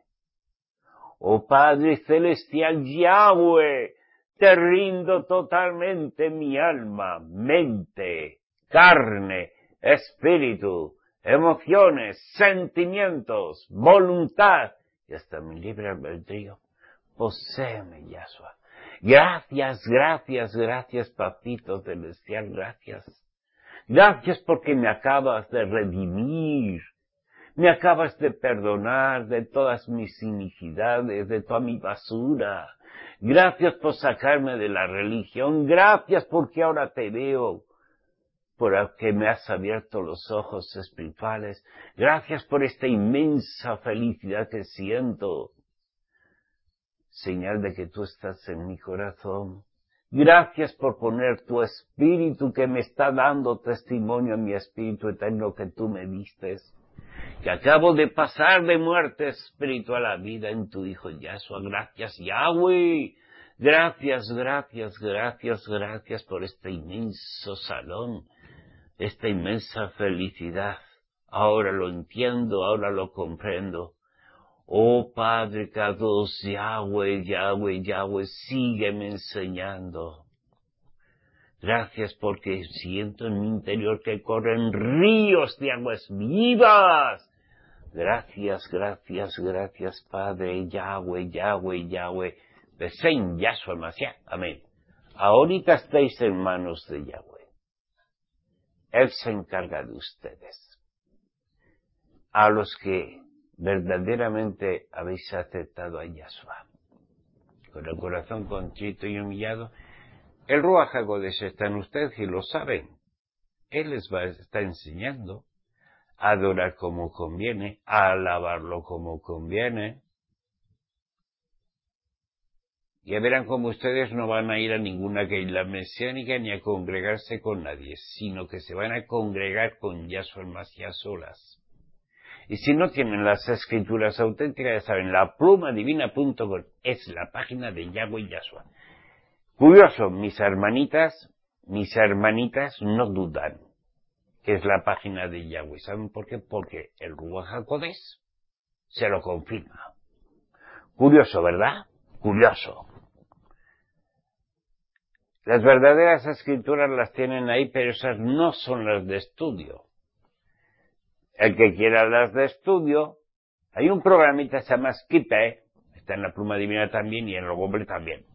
A: Oh Padre Celestial Yahweh, te rindo totalmente mi alma, mente, carne, espíritu, emociones, sentimientos, voluntad y hasta mi libre albedrío. Poséeme, Yahshua. Gracias, gracias, gracias, Papito Celestial, gracias. Gracias porque me acabas de redimir. Me acabas de perdonar de todas mis iniquidades, de toda mi basura. Gracias por sacarme de la religión. Gracias porque ahora te veo. Porque me has abierto los ojos espirituales. Gracias por esta inmensa felicidad que siento. Señal de que tú estás en mi corazón. Gracias por poner tu espíritu que me está dando testimonio en mi espíritu eterno que tú me diste. Que acabo de pasar de muerte espiritual a vida en tu Hijo Yahshua. Gracias, Yahweh. Gracias, gracias, gracias, gracias por este inmenso salón, esta inmensa felicidad. Ahora lo entiendo, ahora lo comprendo. Oh Padre Kadosh, Yahweh, Yahweh, Yahweh, sígueme enseñando. Gracias porque siento en mi interior que corren ríos de aguas vivas. Gracias, gracias, gracias, Padre, Yahweh, Yahweh, Yahweh. Besén Yahshua Mashiach. Amén. Ahorita estáis en manos de Yahweh. Él se encarga de ustedes. A los que verdaderamente habéis aceptado a Yahshua, con el corazón contrito y humillado, el Ruach HaKodesh está en ustedes y lo saben. Él les va a estar enseñando a adorar como conviene, a alabarlo como conviene. Ya verán como ustedes no van a ir a ninguna Keilah mesiánica ni a congregarse con nadie, sino que se van a congregar con Yahshua el Mashiach solas. Y si no tienen las escrituras auténticas, ya saben, la pluma divina punto com es la página de Yahweh y Yahshua. Curioso, mis hermanitas, mis hermanitas no dudan que es la página de Yahweh. ¿Saben por qué? Porque el Ruach HaKodesh se lo confirma. Curioso, ¿verdad? Curioso. Las verdaderas escrituras las tienen ahí, pero esas no son las de estudio. El que quiera las de estudio, hay un programita que se llama Skipe, está en la pluma divina también y en el Google también.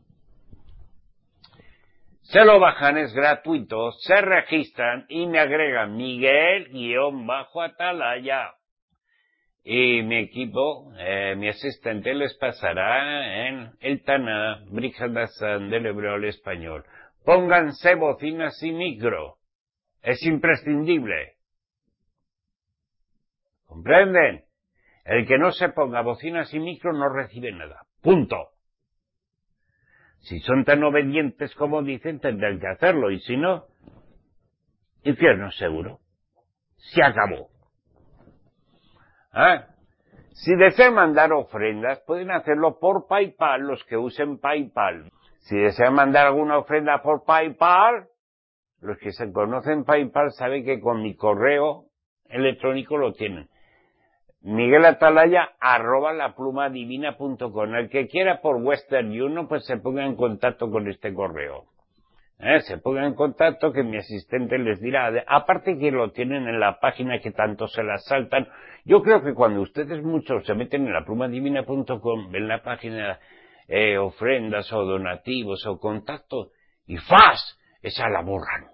A: Se lo bajan, es gratuito, se registran y me agregan Miguel-Atalaya. Y mi equipo, eh, mi asistente les pasará en el Taná, Brihadasan del hebreo al español. Pónganse bocinas y micro. Es imprescindible. ¿Comprenden? El que no se ponga bocinas y micro no recibe nada. Punto. Si son tan obedientes como dicen, tendrán que hacerlo. Y si no, infierno seguro. Se acabó. ¿Ah? Si desean mandar ofrendas, pueden hacerlo por PayPal, los que usen PayPal. Si desean mandar alguna ofrenda por PayPal, los que se conocen PayPal saben que con mi correo electrónico lo tienen. Miguel Atalaya, arroba la pluma divina punto com. El que quiera por Western Union, pues se ponga en contacto con este correo. Eh, se pongan en contacto que mi asistente les dirá. Aparte que lo tienen en la página que tanto se la saltan. Yo creo que cuando ustedes muchos se meten en la pluma divina punto com, ven la página eh, ofrendas o donativos o contacto y ¡fas! Esa la borran.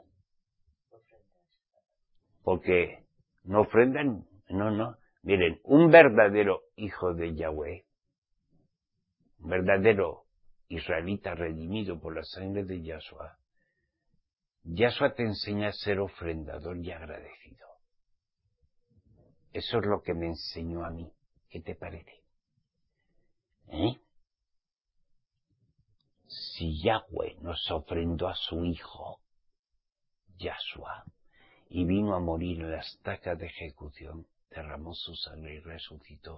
A: Porque no ofrendan, no, no. Miren, un verdadero hijo de Yahweh, un verdadero israelita redimido por la sangre de Yahshua, Yahshua te enseña a ser ofrendador y agradecido. Eso es lo que me enseñó a mí. ¿Qué te parece? ¿Eh? Si Yahweh nos ofrendó a su hijo, Yahshua, y vino a morir en la estaca de ejecución, derramó su sangre y resucitó.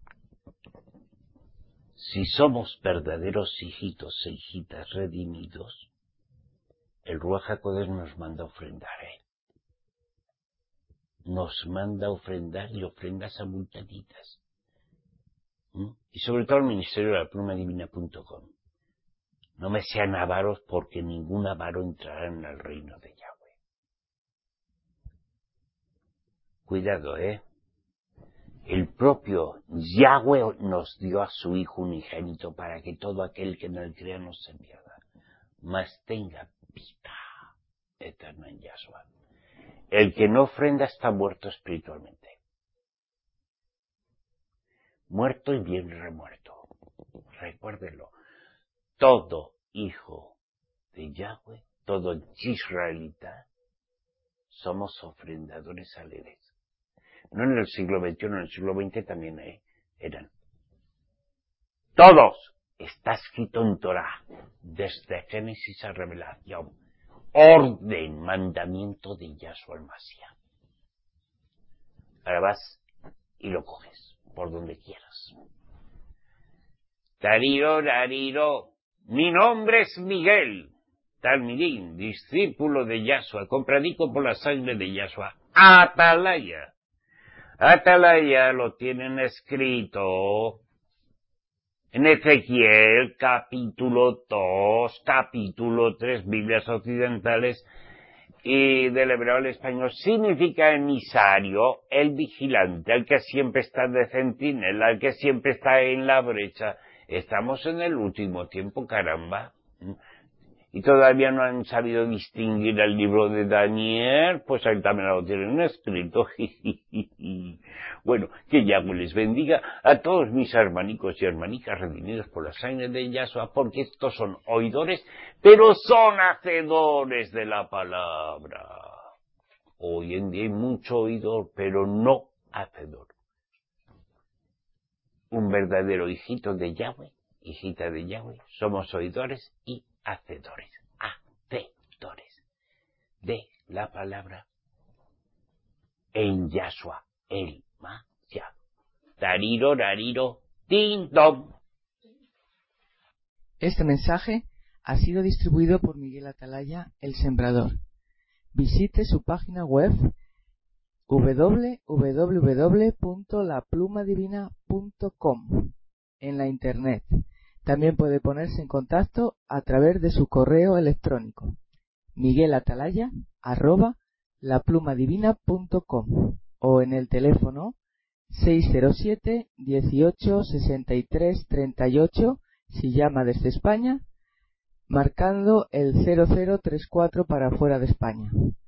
A: Si somos verdaderos hijitos e hijitas redimidos, el Ruach HaKodesh nos manda a ofrendar, ¿eh? Nos manda a ofrendar y ofrendas abultaditas. ¿Mm? Y sobre todo el ministerio de la pluma divina punto com. No me sean avaros porque ningún avaro entrará en el reino de Yahweh. Cuidado, ¿eh? El propio Yahweh nos dio a su Hijo unigénito para que todo aquel que en él crea no se pierda, mas tenga vida eterna en Yahshua. El que no ofrenda está muerto espiritualmente. Muerto y bien remuerto. Recuérdenlo. Todo hijo de Yahweh, todo israelita, somos ofrendadores alegres. No en el siglo veintiuno, en el siglo veinte también eh, eran. Todos. Está escrito en Torah, desde Génesis a Revelación. Orden, mandamiento de Yahshua el Mashiach. Ahora vas y lo coges por donde quieras. Tariro, tariro. Mi nombre es Miguel, Talmidín, discípulo de Yahshua, compradico por la sangre de Yahshua. Atalaya. Atalaya lo tienen escrito en Ezequiel, capítulo dos, capítulo tres, Biblias occidentales, y del hebreo al español. Significa emisario, el vigilante, el que siempre está de centinela, el que siempre está en la brecha. Estamos en el último tiempo, caramba. Y todavía no han sabido distinguir el libro de Daniel, pues ahí también lo tienen escrito. Bueno, que Yahweh les bendiga a todos mis hermanicos y hermanicas redimidos por la sangre de Yahshua, porque estos son oidores, pero son hacedores de la palabra. Hoy en día hay mucho oidor, pero no hacedor. Un verdadero hijito de Yahweh, hijita de Yahweh, somos oidores y hacedores, hacedores de la palabra en Yahshua el Mashiach. Tariro, rariro, tin, dom.
B: Este mensaje ha sido distribuido por Miguel Atalaya, el Sembrador. Visite su página web doble u doble u doble u punto la pluma divina punto com en la internet. También puede ponerse en contacto a través de su correo electrónico miguelatalaya arroba la pluma divina punto com o en el teléfono seis cero siete, dieciocho, sesenta y tres, treinta y ocho si llama desde España, marcando el cero cero tres cuatro para fuera de España.